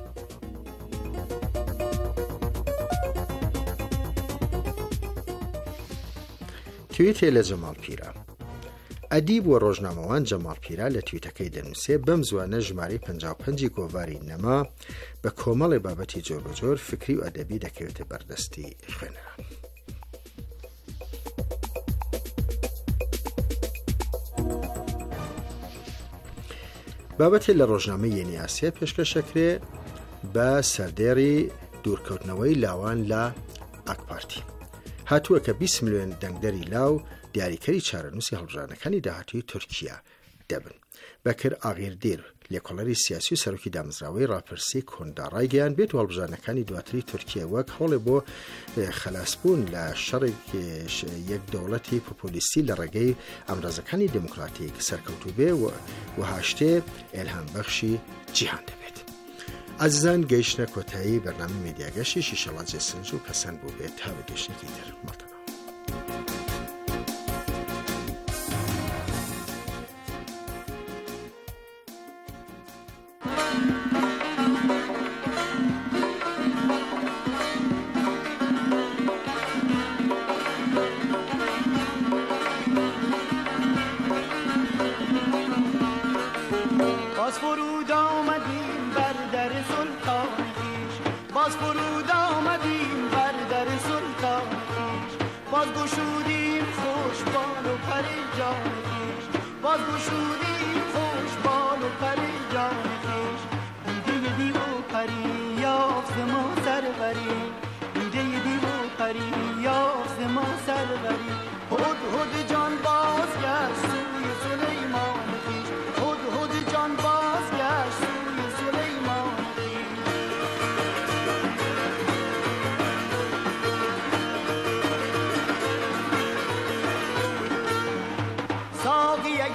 تویتێ لە جەماڵ پیرە. ئەدیب و ڕۆژنامەوان جەماڵ پیرە لە تویتەکەی دەنووسێ بەم زوانە ژمارەی 55 گۆڤاری نەما بە کۆمەڵی بابەتی جۆربەجۆر فکری و ئەدەبی دەکەوێتە بەردەستی خوێنەران. بابەتی لە ڕۆژنامەی یەنی ئاسیا پێشکەشەکرێ بە سەردێڕی دوورکەوتنەوەی لاوان لە ئاکپارتی. هاتووە کە 20 ملیۆن دەنگدەری لاو دیاریکەری چارەنووسی هەڵبژاردنەکانی داهاتووی تورکیا دەبن. بەکر ئاغیردیر لێکۆڵەری سیاسی و سەرۆکی دامەزراوەی ڕاپرسی کۆندا ڕایگەیان بێت و هەڵبژاردنەکانی دواتری تورکیا وەک هەوڵێ بۆ خەلاسبوون لە شەڕێک یەک دەوڵەتی پۆپۆلیستی لە ڕێگەی ئەمڕازەکانی دموکراتیک سەرکەوتوو بێ و هاشتێ ئێلهامبەخشی جیهان دەبێت. ئازیزان گەیشتنە کۆتایی بەرنامەی مێدیاگەشتی شیشەڵات جێسنج و پەسەند بوو بێت تا بە گەشتێکی تر مەڵتەنەوە. باز فرود آمدیم بر در سلطان خویش، باز فرود آمدیم بر در سلطان خویش، باز گشودیم خوش بال و پر جان خویش، باز گشودیم خوش بال و پر جان خویش. دیده دی و پری یافت ما سر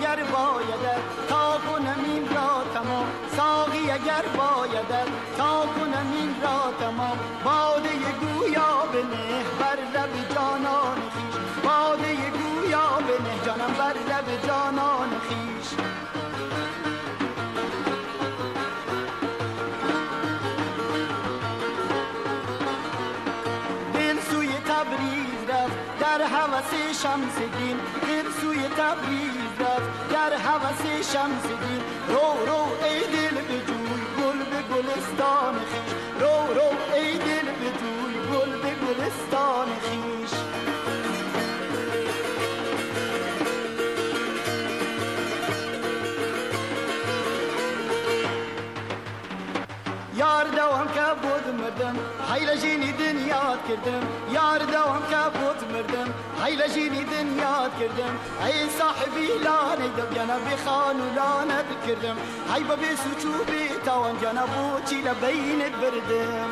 اگر بایدد تا کنم این را تمام، ساقی اگر بایدد تا کنم این را تمام. باده گویا بنه بر لب جانان خویش، باده گویا بنه جانم بر لب جانان خویش. دل سوی تبریز رفت در هوس شمس دین، دل سوی تبریز رفت در هوس شمس دین. رو رو ای دل بجوی گل به گلستان خویش، رو رو ای دل بجوی گل به گلستان خویش. یار دوام که بود مردم حیل جینی دنیات کردم، یار دوام که بود مردم حیل جینی دنیات کردم. ای صاحبی لانه دو جانا بخان و لانت کردم، ای بابی سوچو بی تاوان جانا بوچی لبینت بردم.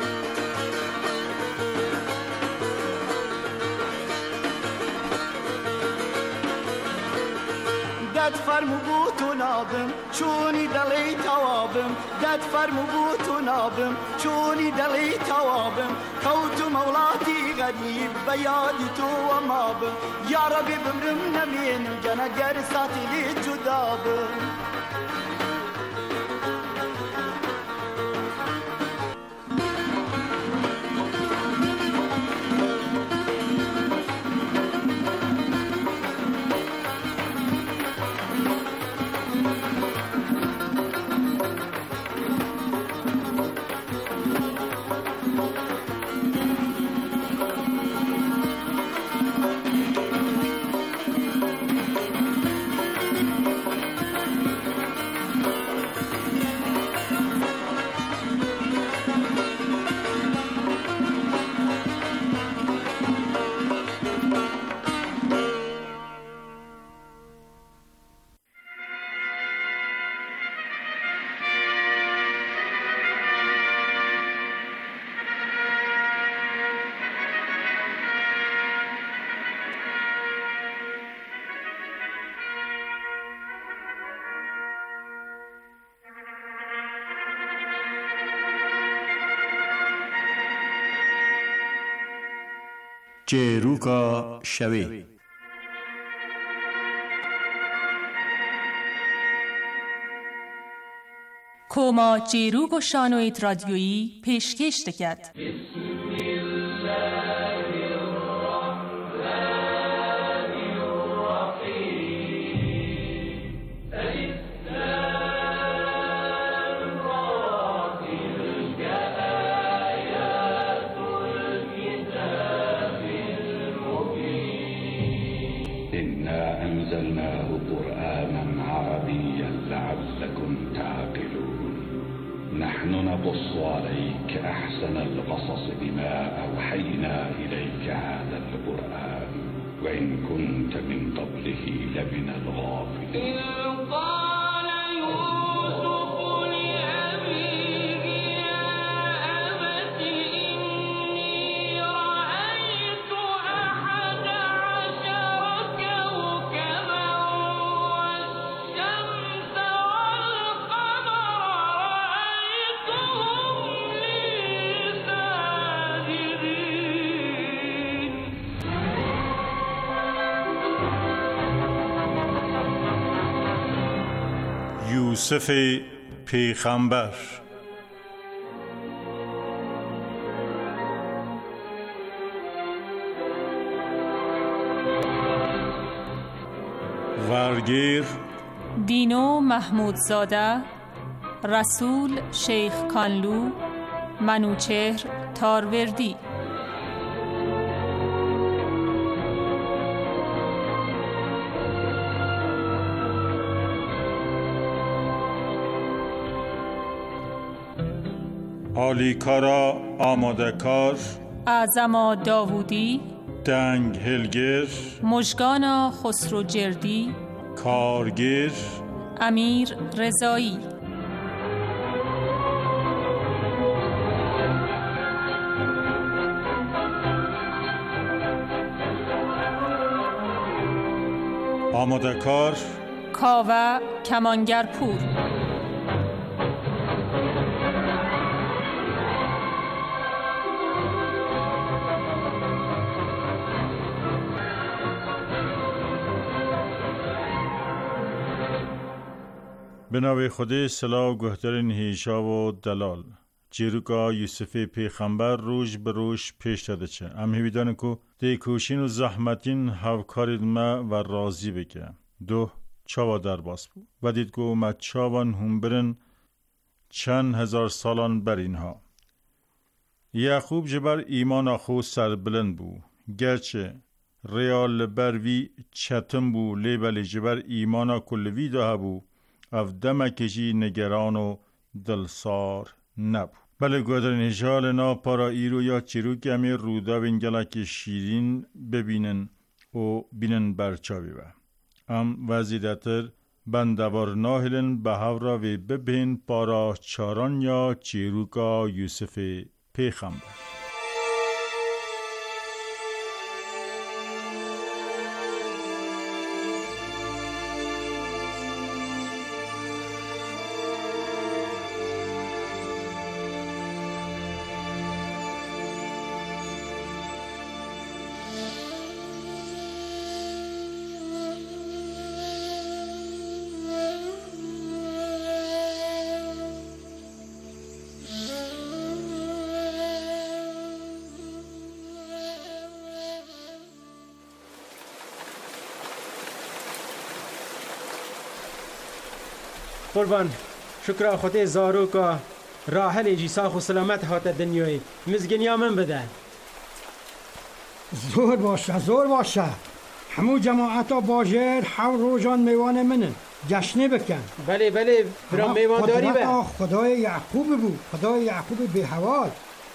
دد فرمو بوتو نابم چونی دلی توابم، دد فرمو بوتو نابم چونی دلی توابم. کوتو مولاتي غريب بيادي تو ومابم، يا ربي بمرم نمين جنا قرصاتي لي جدابم. چێروکە شەوێ کۆما چێروک و شانۆیت رادیۆیی پێشکەش دەکات. أنزلناه قرآنا عربيا لعلكم تعقلون. نحن نقص عليك أحسن القصص بما أوحينا إليك هذا القرآن وإن كنت من قبله لمن الغافلين. یوسف پیغمبر. ورگیر دینو محمودزاده، رسول شیخ کانلو، منوچهر تاروردی. آلیکارا آمادکار، اعظما داوودی، دنگ هلگر، مژگانا خسرو جردی، کارگر، امیر رضایی. آمادکار کاوه کمانگرپور. به نام خدا سلا و گهترین هیشا و دلال چیروکا یوسف پیغمبر روش به روش پیش داده چه ام هیویدان کو دیکوشین و زحمتین هاوکارید ما و راضی بکه. دو چاوا در باس بود و دید که ما چاوان هم برن چند هزار سالان بر اینها. یعقوب جبر ایمان خو سر بلند بو گرچه ریال بروی چتم بو لیبل جبر ایمان کلوی ده بو اف دمکشی نگران و دلسار نبو. بله گودرین هجال نا پارا ایرو یا چیرو کمی رودا بینگلک شیرین ببینن و بینن برچاوی با ام وزیدتر بندوار ناهلن به هورا و ببین پارا چاران یا چیروکا یوسف پیغمبر. قربان شکر خدا زارو که راحل جی ساخ و سلامت هات دنیای مزگنیا من بده. زور باشه همو جماعتا باجر حول روزان میوان منن جشنه بکن. بله برام میوان داری به خدای یعقوب بود، خدای یعقوب به حوال.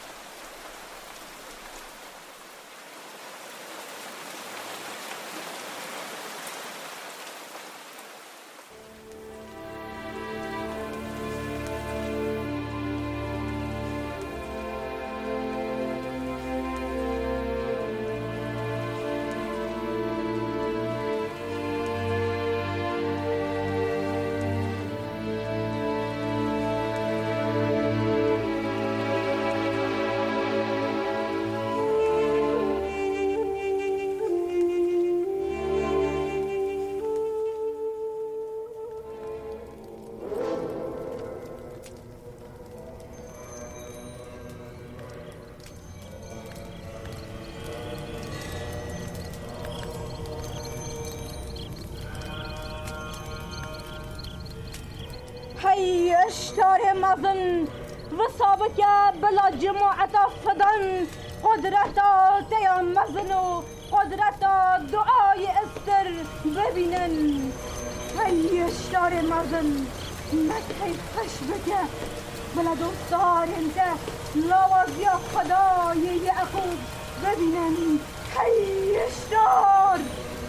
هی اشتار مزن و سابق بلا جماعت فدان قدرت تیا مزن و قدرت دعای استر ببینن. هی اشتار مزن مکهی خش بکه بلا دوستار انت لوازی خدای یعقوب ببینن. هی اشتار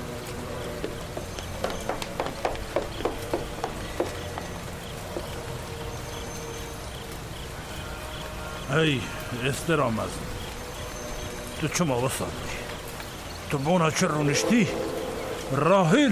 ای استر آمد تو چما وصل تو بونا چه رونشتی راهیل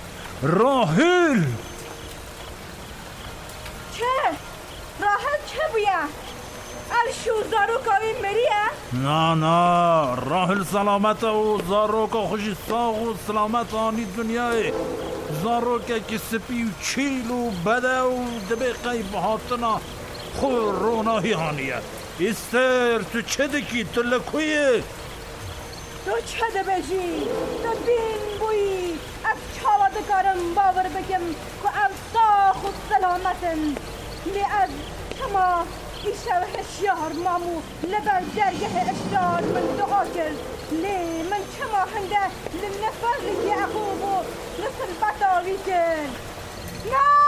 چه؟ راهل چه بویا؟ الشو زاروکاوی مریه؟ نه راهل سلامت و زاروکا خوشی ساغ و سلامت آنی دنیای زاروکا که سپی و چیل و بده و دبه قیب هاتنا خور روناهی هانیه. استر تو چه دکی تو لکویه تو چه دبجی تو بین بویی از چاوا دکارم باور بکم که از ساخ و سلامتن لی از کما ایشه و هشیار مامو لبر درگه اشتار من دعا کرد لی من کما هنده لنفر یعقوب و نسل بطاوی کرد. نه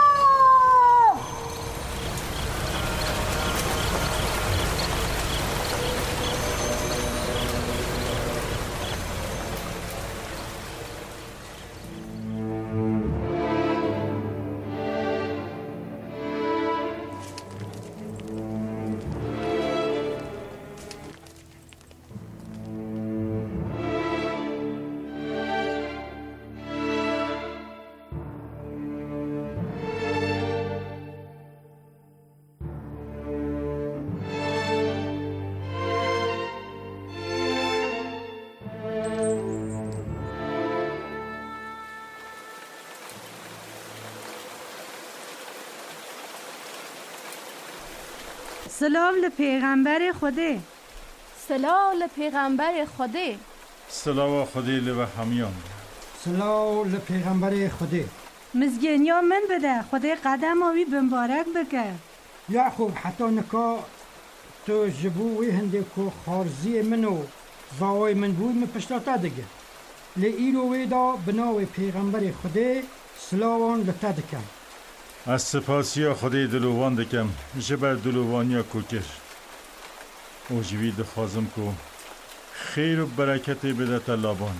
سلام لپیغمبر خدا. سلام لپیغمبر خدا. سلام خدای لو همیان. سلام لپیغمبر خدا. مزگینیا من بده خدا قدم آوی بمبارک بکر. یعقوب حتی نکا تو جبوی هنده که خارزی منو زاوی من بود من پشتاتا دیگه لی ایرو ویدا بناوی پیغمبر خدا سلاوان لتا دکم. از سپاسیا خدای دلوان دکم جبر دلوانیا کوکر او جوی دخوازم که خیر و برکتی بده تلابان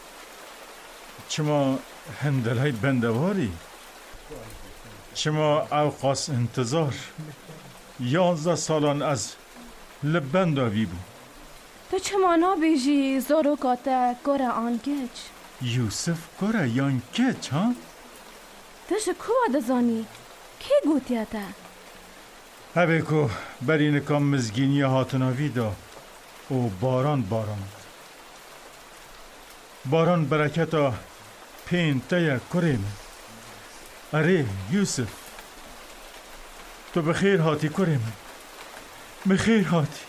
چما هندلای بندواری چما اوقاس انتظار 11 سالان از لبنداوی بود. تو چمانا بیجی زاروکاتا گره آنگچ یوسف گره یانگچ ها؟ تو شکوه دزانی کی گوتیا تا؟ هبه که بری نکام مزگینی هاتناوی دا او باران برکتا پین تیا کریم. اره یوسف تو بخیر هاتی کریم. بخیر هاتی.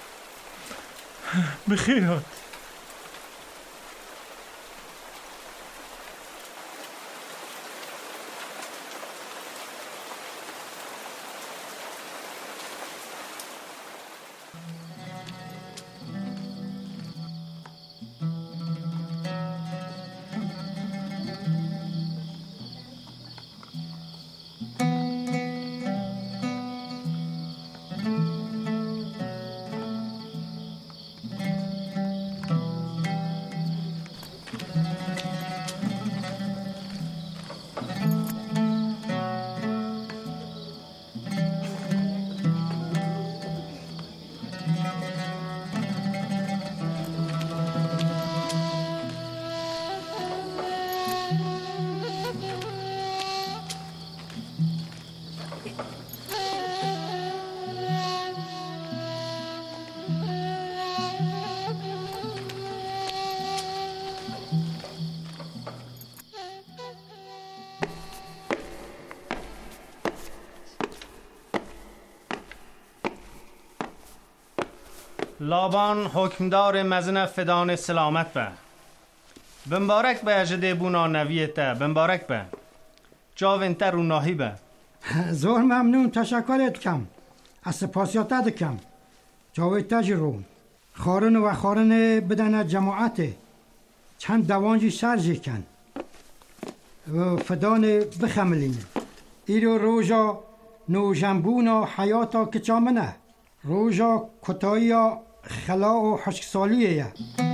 لابان حکمدار مزن فدان سلامت به بمبارک به اجده بونا نویتا بمبارک به جاوینتر رو ناهی به زور ممنون تشکرت کم از سپاسیاتا دکم جاوی تجرون خارن بدن جماعت چند دوانجی سرجی کن و فدان بخملین ایرو روژا نوجنبونا حیاتا کچامنه روژا کتایا خلا و حشکسالیه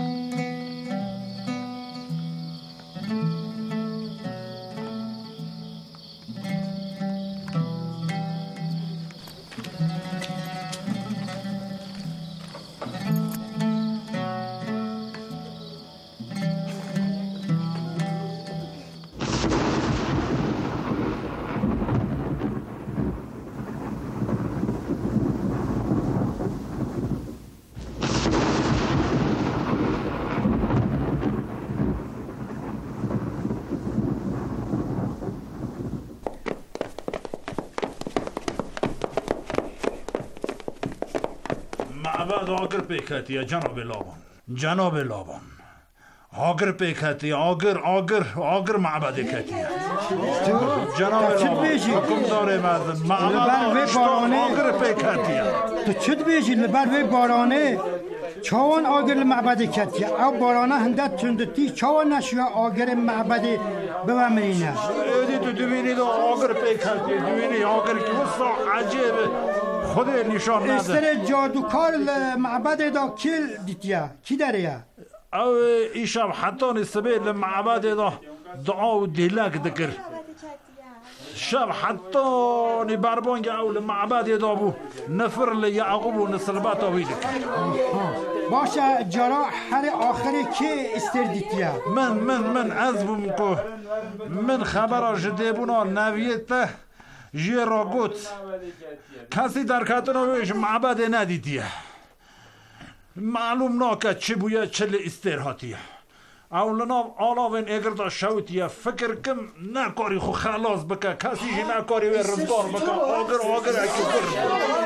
معبد آگر پیکتی جناب لابان آگر پیکتی آگر معبد کتی جناب لابان حکم داره معبد آگر پیکتی تو چد بیجی لبر وی بارانه چاوان آگر معبد کتی او بارانه هندت تندتی چاوان نشوه آگر معبد بمرینه ایدی تو دوینی دو آگر پیکتی دوینی آگر که وسط عجیبه خود نشان نده استر جادوکار معبد دا کی داره او ایشب حتی نسبه لمعبد دا دعا و دیلک دکر شب حتی نبربانگ او لمعبد دا بو نفر لیعقوب و نسلبات آوی دکر باشه جرا هر آخری که استر دیتیا من عزبم که من خبر جدیبونا نویته جی را گوت کسی در کتنویش معبد ندیدیه معلوم ناکه چه بویه چل استرهاتیه اولنا آلاوین اگر دا شوتیه فکر کم نکاری خو خلاص بکه کسی جی نکاری و رزگار بکه آگر اکی بر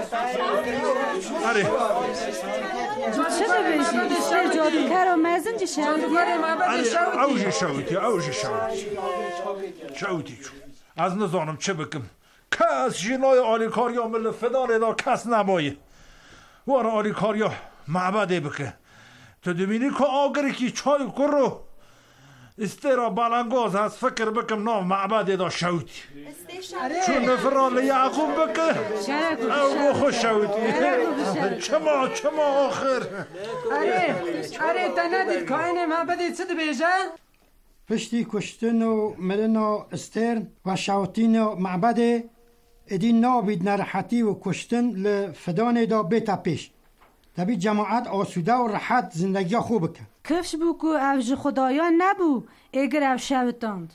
اره چه بشی؟ جادوگر و مزن چه شوتی؟ اوجی شوتی از نزانم چه بکم کس جنای آلیکاریا مل فدان دا کس نمایه وارا آلیکاریا معبده بکه تو دمینی که آگری که چای کرو استرا بالانگاز هست فکر بکم نام معبده دا شوتی چون نفرال یعقوب بکه او خوش شوتی چما آخر اره تا ندید کاین معبده چه بیجه؟ پشتی کشتن و ملن و استرن و شوتین و معبده ادین نابید نرحتی و کشتن لفدان دا بیتا پیش دبی جماعت آسوده و راحت زندگی خوب کن کفش بو که اوج خدایان نبو اگر او شوتاند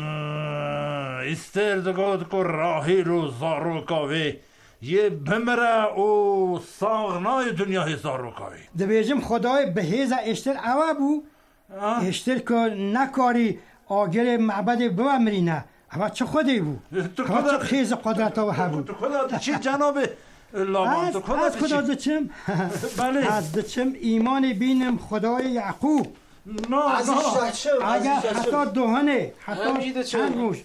استر دگاد که راهی رو زاروکاوی یه بمره و ساغنای دنیای زاروکاوی دبیجم خدای بهیز اشتر اوه بو اشتر که نکاری آگر معبد بمری نه اوه چه خودی بو چه خیز قدرت و هبو تو خدا چی جنابه لامان تو خدا از خدا دچم بله از دچم ایمان بینم خدای یعقوب اگر حتی دهنه حتی چند روش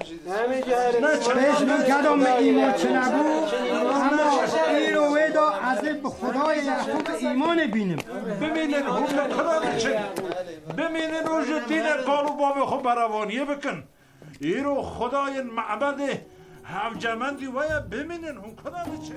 بهش من کدام ایمان چه نبو اما این رو ویدا از به خدای یعقوب ایمان بینم ببینین هم خدا چه ببینین روش دین قالو باب خود بروانیه بکن این رو خدای معبده همجمندی ویا ببینین هم خدا چه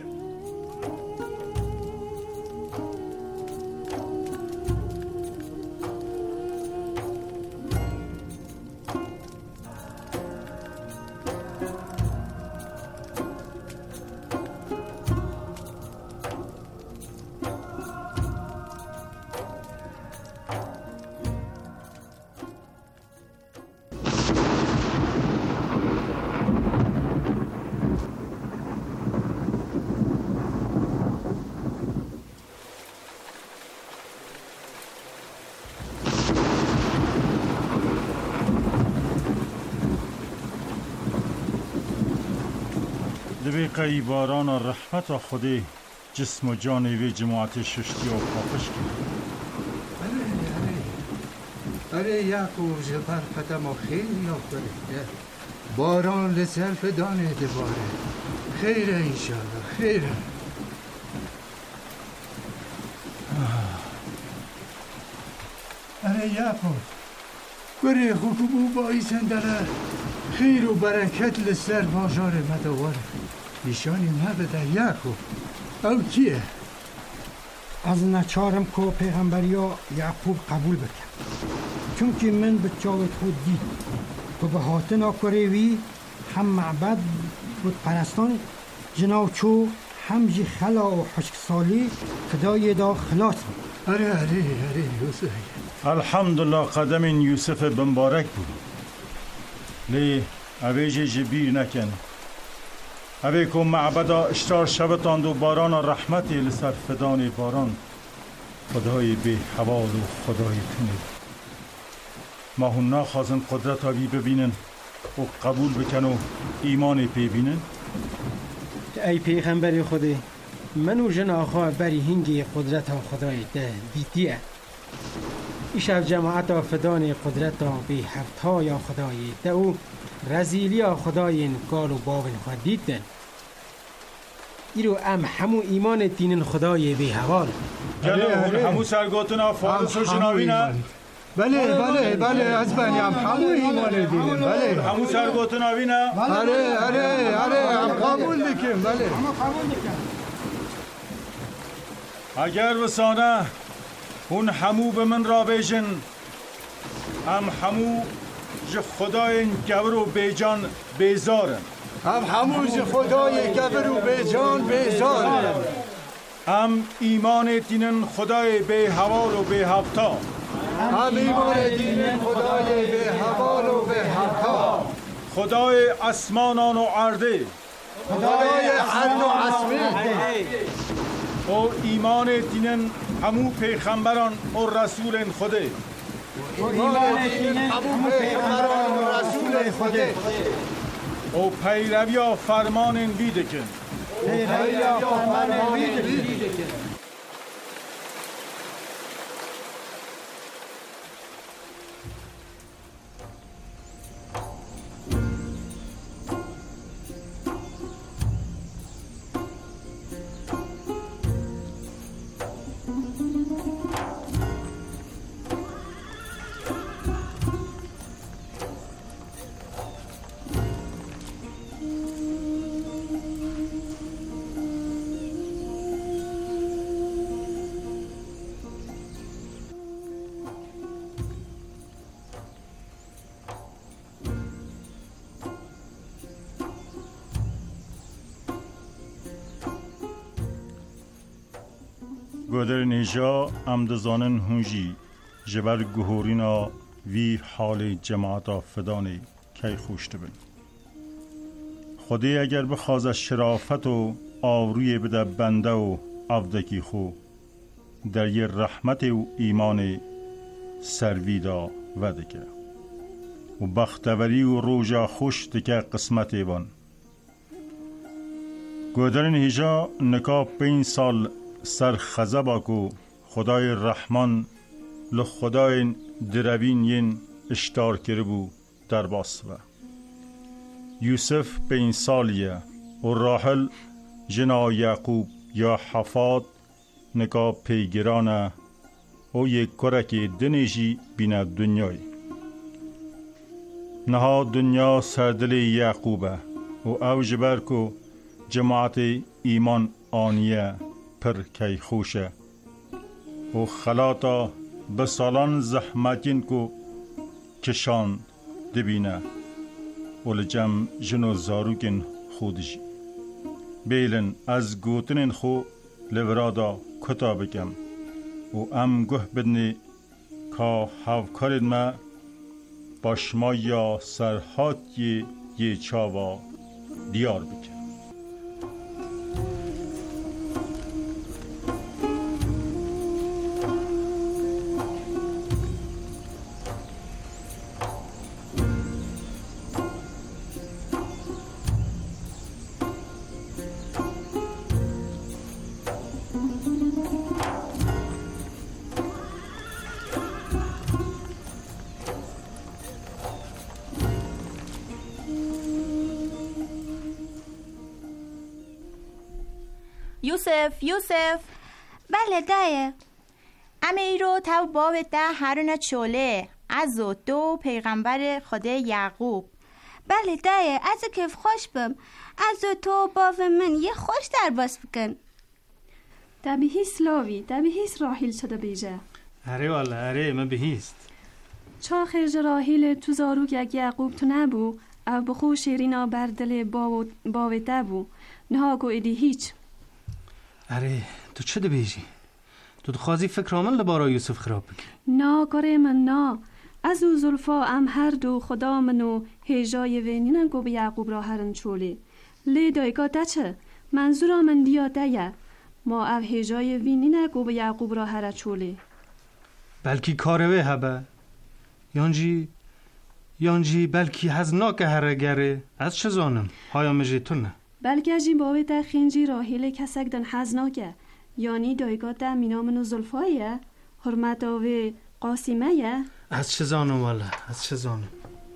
دبیقی باران و رحمت و خودی جسم و جانوی جماعت ششتی و پاپش کرد اره یعقوب جبر قدم و خیلی آفرده باران لسر فدانه دباره خیره انشالله خیره اره یعقوب گره خوکبو بایسن داره خیر و برکت لسر بازار مدواره نشانی مبده یعقوب او کیه؟ از نچارم که پیغمبری ها یعقوب قبول بکن چون که من به چاوت خود دید که به هاتنا کروی هم معبد بود پرستان جناوچو هم جی خلا و حشک سالی خدای دا خلاص بود اره یوسف الحمدلله قدم یوسف بمبارک بود لی اویج جبیر نکن اوی که معبدا اشتار شبتاند و باران رحمتی لسر فدان باران خدای به حوال و خدای تنید ما هم نخواستن قدرت آبی ببینن و قبول بکن و ایمان پی بینن ای پیغمبر خودی منو جن آخوا بری هنگی قدرت خدای ده دیدیه ایشب جماعت فدان قدرت به هفتا یا خدای ده او رزیلی خدای قال و بابن خود دیدن ایرو ام همو ایمان دین خدای به حوال همو سرگاتنا فارس و جنابینه بله از بنی همو ایمان دینه بله همو سرگاتنا بینه اره هم قبول دکیم بله اگر وسانه اون همو به من را بیجن هم همو ج خدای گبر و بیجان بیزارن هم همو ج خدای گبر و بیجان بیزارن هم ایمان دینن خدای به حوال و به هفتا هم ایمان دینن خدای به حوال و به هفتا خدای اسمانان و عرده خدای عرد و اسمه و ایمان دینن همو پیغمبران و رسول خوده و ایمان کینن همون پیغمبران و رسول خدا و پیروی فرمان ویدکن پیروی فرمان ویدکن. گودر نیجا امدزانن هنجی جبر گهورینا وی حال جماعتا فدانی کی خوشت بین خودی اگر بخواز شرافت و آوروی بده بنده و عبدکی خو در یه رحمت و ایمان سرویدا ودکه و بختوری و روژا خوش دکه قسمت بان گودر نیجا نکا 5 سال سر خزبا کو خدای رحمان لخدای دروین ین اشتار کربو در باسوه یوسف 5 سالیه و راحل جنا یعقوب یا حفاد نکا پیگرانه و یک کرکی دنیجی بینه دنیای نها دنیا سردل یعقوبه و او جبر کو جماعت ایمان آنیه پر کی خوشه و خلاطا بسالان زحمتین کو کشان دبینه و لجم جنو زاروکن خودجی بیلن از گوتنین خو لورادا کتا بکم و ام گه بدنی که هفکارید ما باشما یا سرحات یه چاوا دیار بکم. یوسف بله دایه اما ای رو تو باب ده هرون چوله از دو پیغمبر خدا یعقوب بله دایه از کیف خوش بم از تو باب من یه خوش در باس بکن ده بهیست لاوی ده بهیست راحیل شده بیجه اره والا اره من بهیست چا خرج راحیل تو زاروک یک یعقوب تو نبو او بخو شیرینا بردل باو ده بو نها گو ایدی هیچ اره تو چه ده بیجی؟ تو خوازی فکر آمن لبارا یوسف خراب بکی؟ نا کاره من نا از او زلفا ام هر دو خدا منو هیجای وینین گو به یعقوب را هرن چولی لی دایگا ده چه؟ منظور من دیا ده ما او هیجای وینین گو به یعقوب را هر چولی بلکی کاروه هبه یانجی بلکی هزناک هرگره از چه زانم؟ هایا مجیتونه بلکه اجین باوی ده خینجی راحیل کسک دن حزناکه یعنی دایگاه ده مینامنو زلفایه حرمت آوی قاسیمه یه از چه زانم والا از چه زانم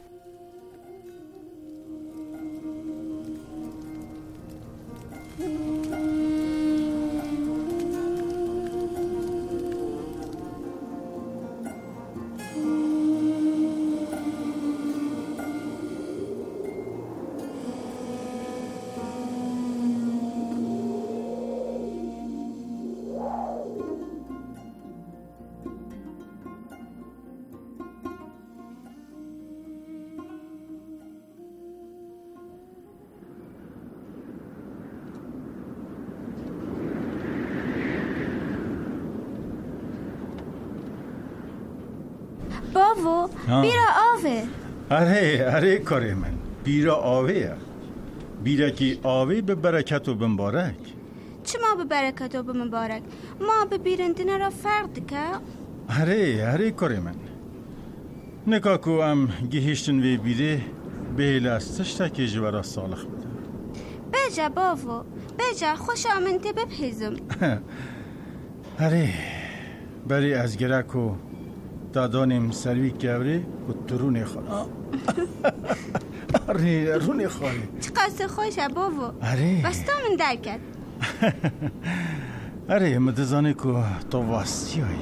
بابو بیرا آوه اره کاره من بیرا آوه بیرا کی آوه به برکت و بمبارک چه ما به برکت و بمبارک ما به بیرندین را فرد که اره کاره من نکاکو ام گهیشتن وی بیده بیل از تشتا که جورا صالح بده. بجا بابو بجا خوش آمنته بپیزم. هره بری از گرکو دادانیم سروی گوری و ترونه خواهد. آره رونه خواهد. چقدر خوشه بابو. آره بستا من درکت. آره مدزانه که تو واسطی هایی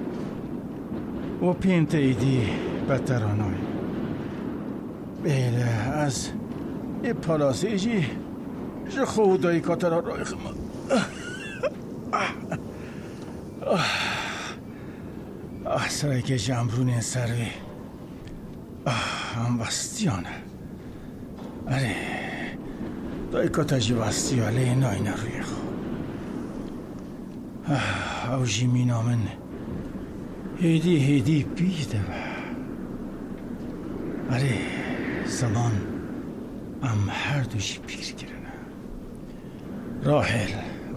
و پینت ایدی بطرانای بیله از یه پلاسی جی خودایی کاتر رای خما سرایی که جمرون سروی هم وستیانه. آره دایی کاتا جی وستیانه نای نروی خو او جی می نامن هیدی بیده آره زمان ام هر دوشی پیر گرنه. راحل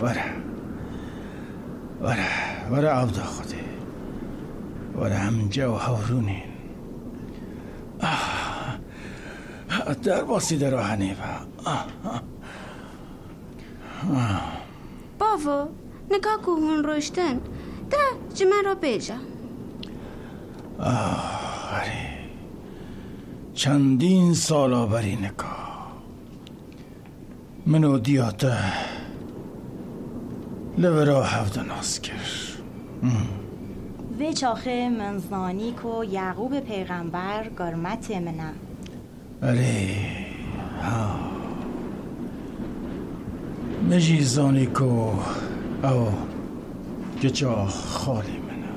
وره عبدا خوده وره همجا و هورونین در باسی در آهنه بابا نگاه که هون روشتن ده جمع را بیجا. آره چندین سالا بری نگاه منو دیاته لورا هفته ناز کرد و چاخه منزانی که یعقوب پیغمبر گرمت منه. آره مجی زانی که او گجا خالی منه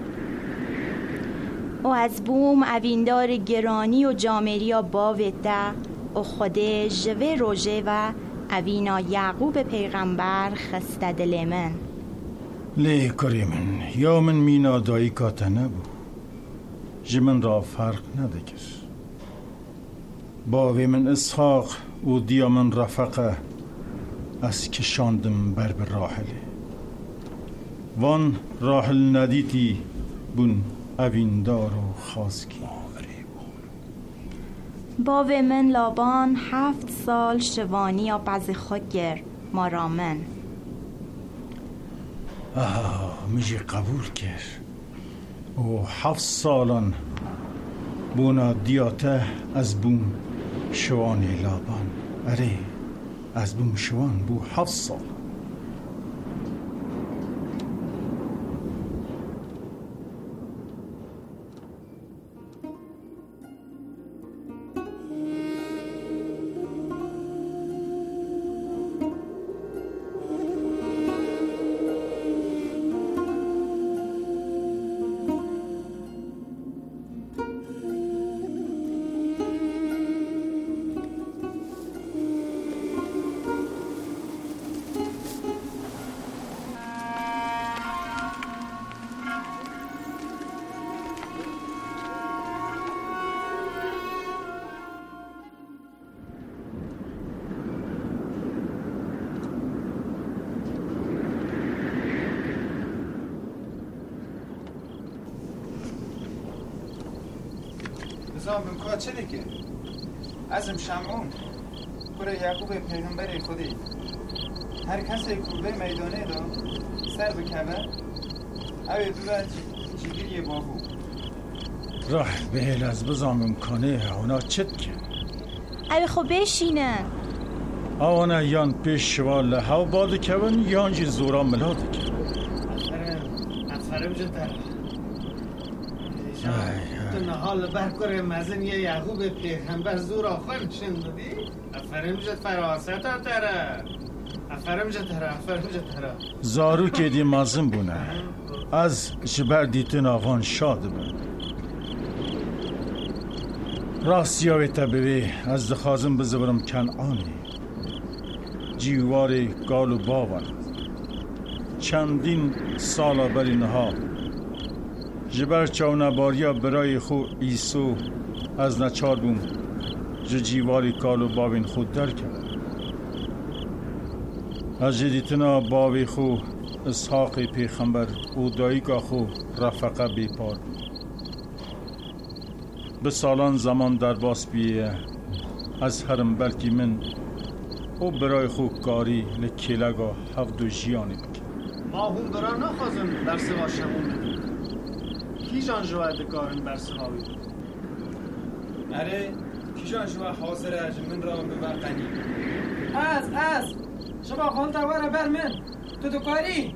و از بوم اویندار گرانی و جامریا باویده و خود جوه روژه و اوینا یعقوب پیغمبر خسته دل من. لی کری من یا من مینا دایی کاته نبو جمن را فرق ندکر باوی من اسحاق و دیا من رفقه از کشاندم بر راحله وان راحل ندیتی بون اویندار و خاسکی. باوی من لابان 7 سال شوانی یا بعض خود گر مارامن میجی قبول کرد و 7 سالان بونا دیاته از بوم شوانی لابان. اره از بوم شوان بو 7 سال. نظام بمکا چه دیگه؟ ازم شمعون برای یعقوب پیغمبر خودی هر کسی کوبه میدانه دا سر بکوه اوی دورت جگیری بابو راه بهل از بزام امکانه اونا چت که اوی خب بشینه اونا یان پیش شوال هاو باده کون یان جی زورا ملاده که افرم جدر تو نحال برکر مزن یه یعقوب پیغمبر زور آخر شندی؟ افرم جد فراسته تره افرم جد زارو که دی مازم بونه از جبر دیتن آوان شاد بون راستیاوی تبوی از دخوازم بزورم کنعانی جیوار گال و باون چندین سالا بری نها جبر چاونباریا برای خو ایسو از نچار بوم جیواری گال و باوین خود در کرد از جدیتنا باوی خو اسحاق پیغمبر او دایی که خو رفقه بیپار به سالان زمان در باس بیه از هرم بلکی من او برای خوب کاری لکیلگا هفت و جیانی بکن ما هم برا نخوازم در سوا شمون بدیم کی جان جواد کارن بر سواوی اره کی جان جواد حاضر اجمن را ببقنی از شما خون دواره بر من تو کاری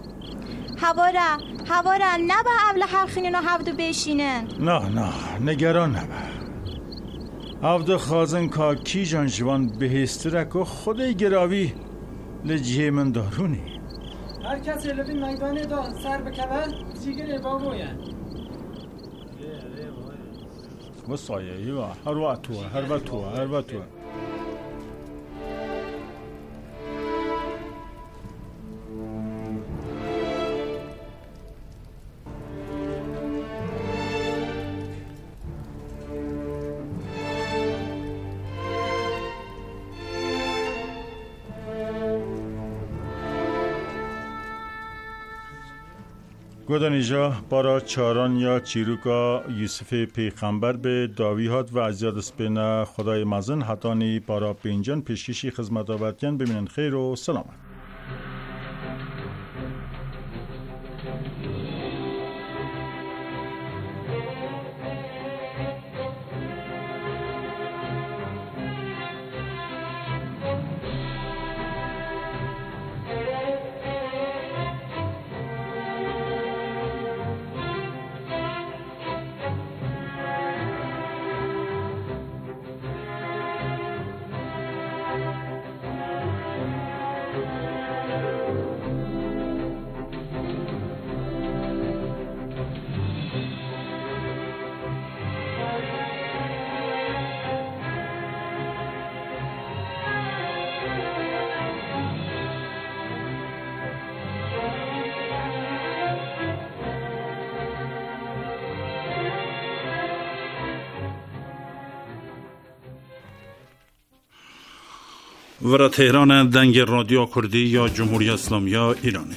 هوارا نبا اول حرخینین و هفته بشینن نه نگران نبا هفته خازن که کی جان جوان بهسترک و خودی گراوی لجیه من دارونی هر کسی لبین میدانه دا سر بکوه جیگر بابوین و سایه ایوا هر وقت گودانیجا بارا چاران یا چیروکا یوسف پیغمبر به داوی هات و ازیاد سپینا خدای مزن حتانی بارا پینجان پیشکشی خدمت آوردین ببینن خیر و سلامت. ورا تهران دنگ رادیو کردی یا جمهوری اسلامی ایرانه.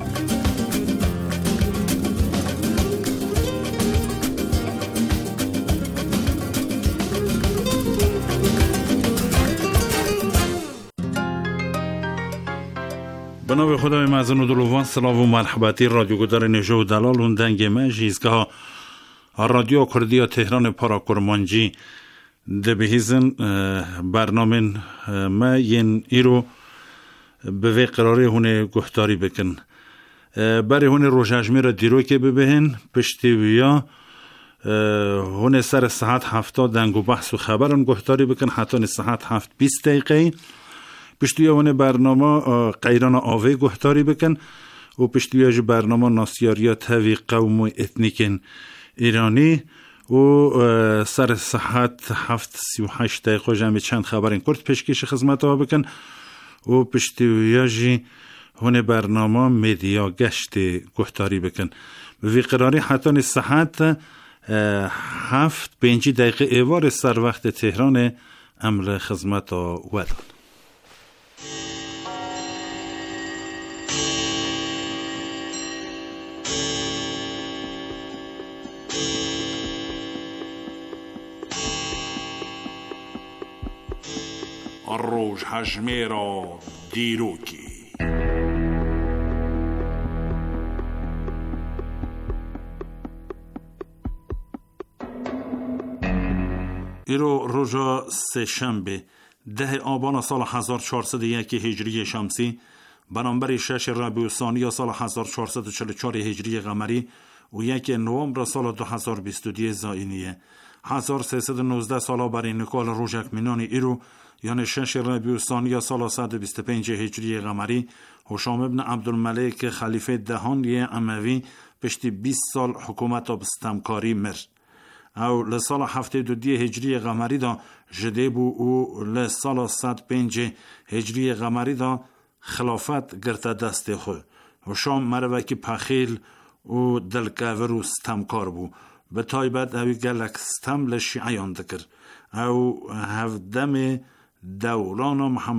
به نام خدای معزن و دلوان سلام و مرحبتی رادیو گدار نجو و دلال و دنگ مجیزگاه رادیو کردی یا تهران پارا کرمانجی ده بهیزن برنامه ما ین ایرو به وی قراری هونه گفتاری بکن برای هونه روشجمی را دیرو که ببهن پشتیویا هونه سر ساعت 70 دنگ و بحث و خبرن گفتاری بکن حتی ساعت 7:20 دقیقه پشتیویا هونه برنامه قیران آوه گفتاری بکن و پشتیویا برنامه ناسیاریات هوی قوم و اتنیکن ایرانی و سر ساعت 7:38 دقیقه جمع چند خبرین کرد پیشکش خدمت ها بکن و پشتیویاجی هونه برنامه میدیا گشت گفتاری بکن به قراری حتی ساعت 7:05 دقیقه ایوار سر وقت تهران امر خدمت ها ودان. روش حجمه را دیروکی ایرو روژا سه شنبه 10 آبان سال 1401 هجری شمسی برابر 6 ربیع الثانی سال 1444 هجری قمری و 1 نوامبر سال 2022 زائینیه 1319 سال برای نکال روژک مینانی ایرو یعنی 6 ربیع الثانی سال 125 هجری قمری هشام ابن عبدالملک خلیفه دهانی اموی پشتی 20 سال حکومت و بستمکاری مر او لسال 72 هجری قمری دا جده بو او لسال 105 هجری قمری دا خلافت گرته دست خو هشام مروکی پخیل و دلکاور و ستمکار بو به تایبت اوی گلک ستم لشیعیان دکر او هفدم دولان محمد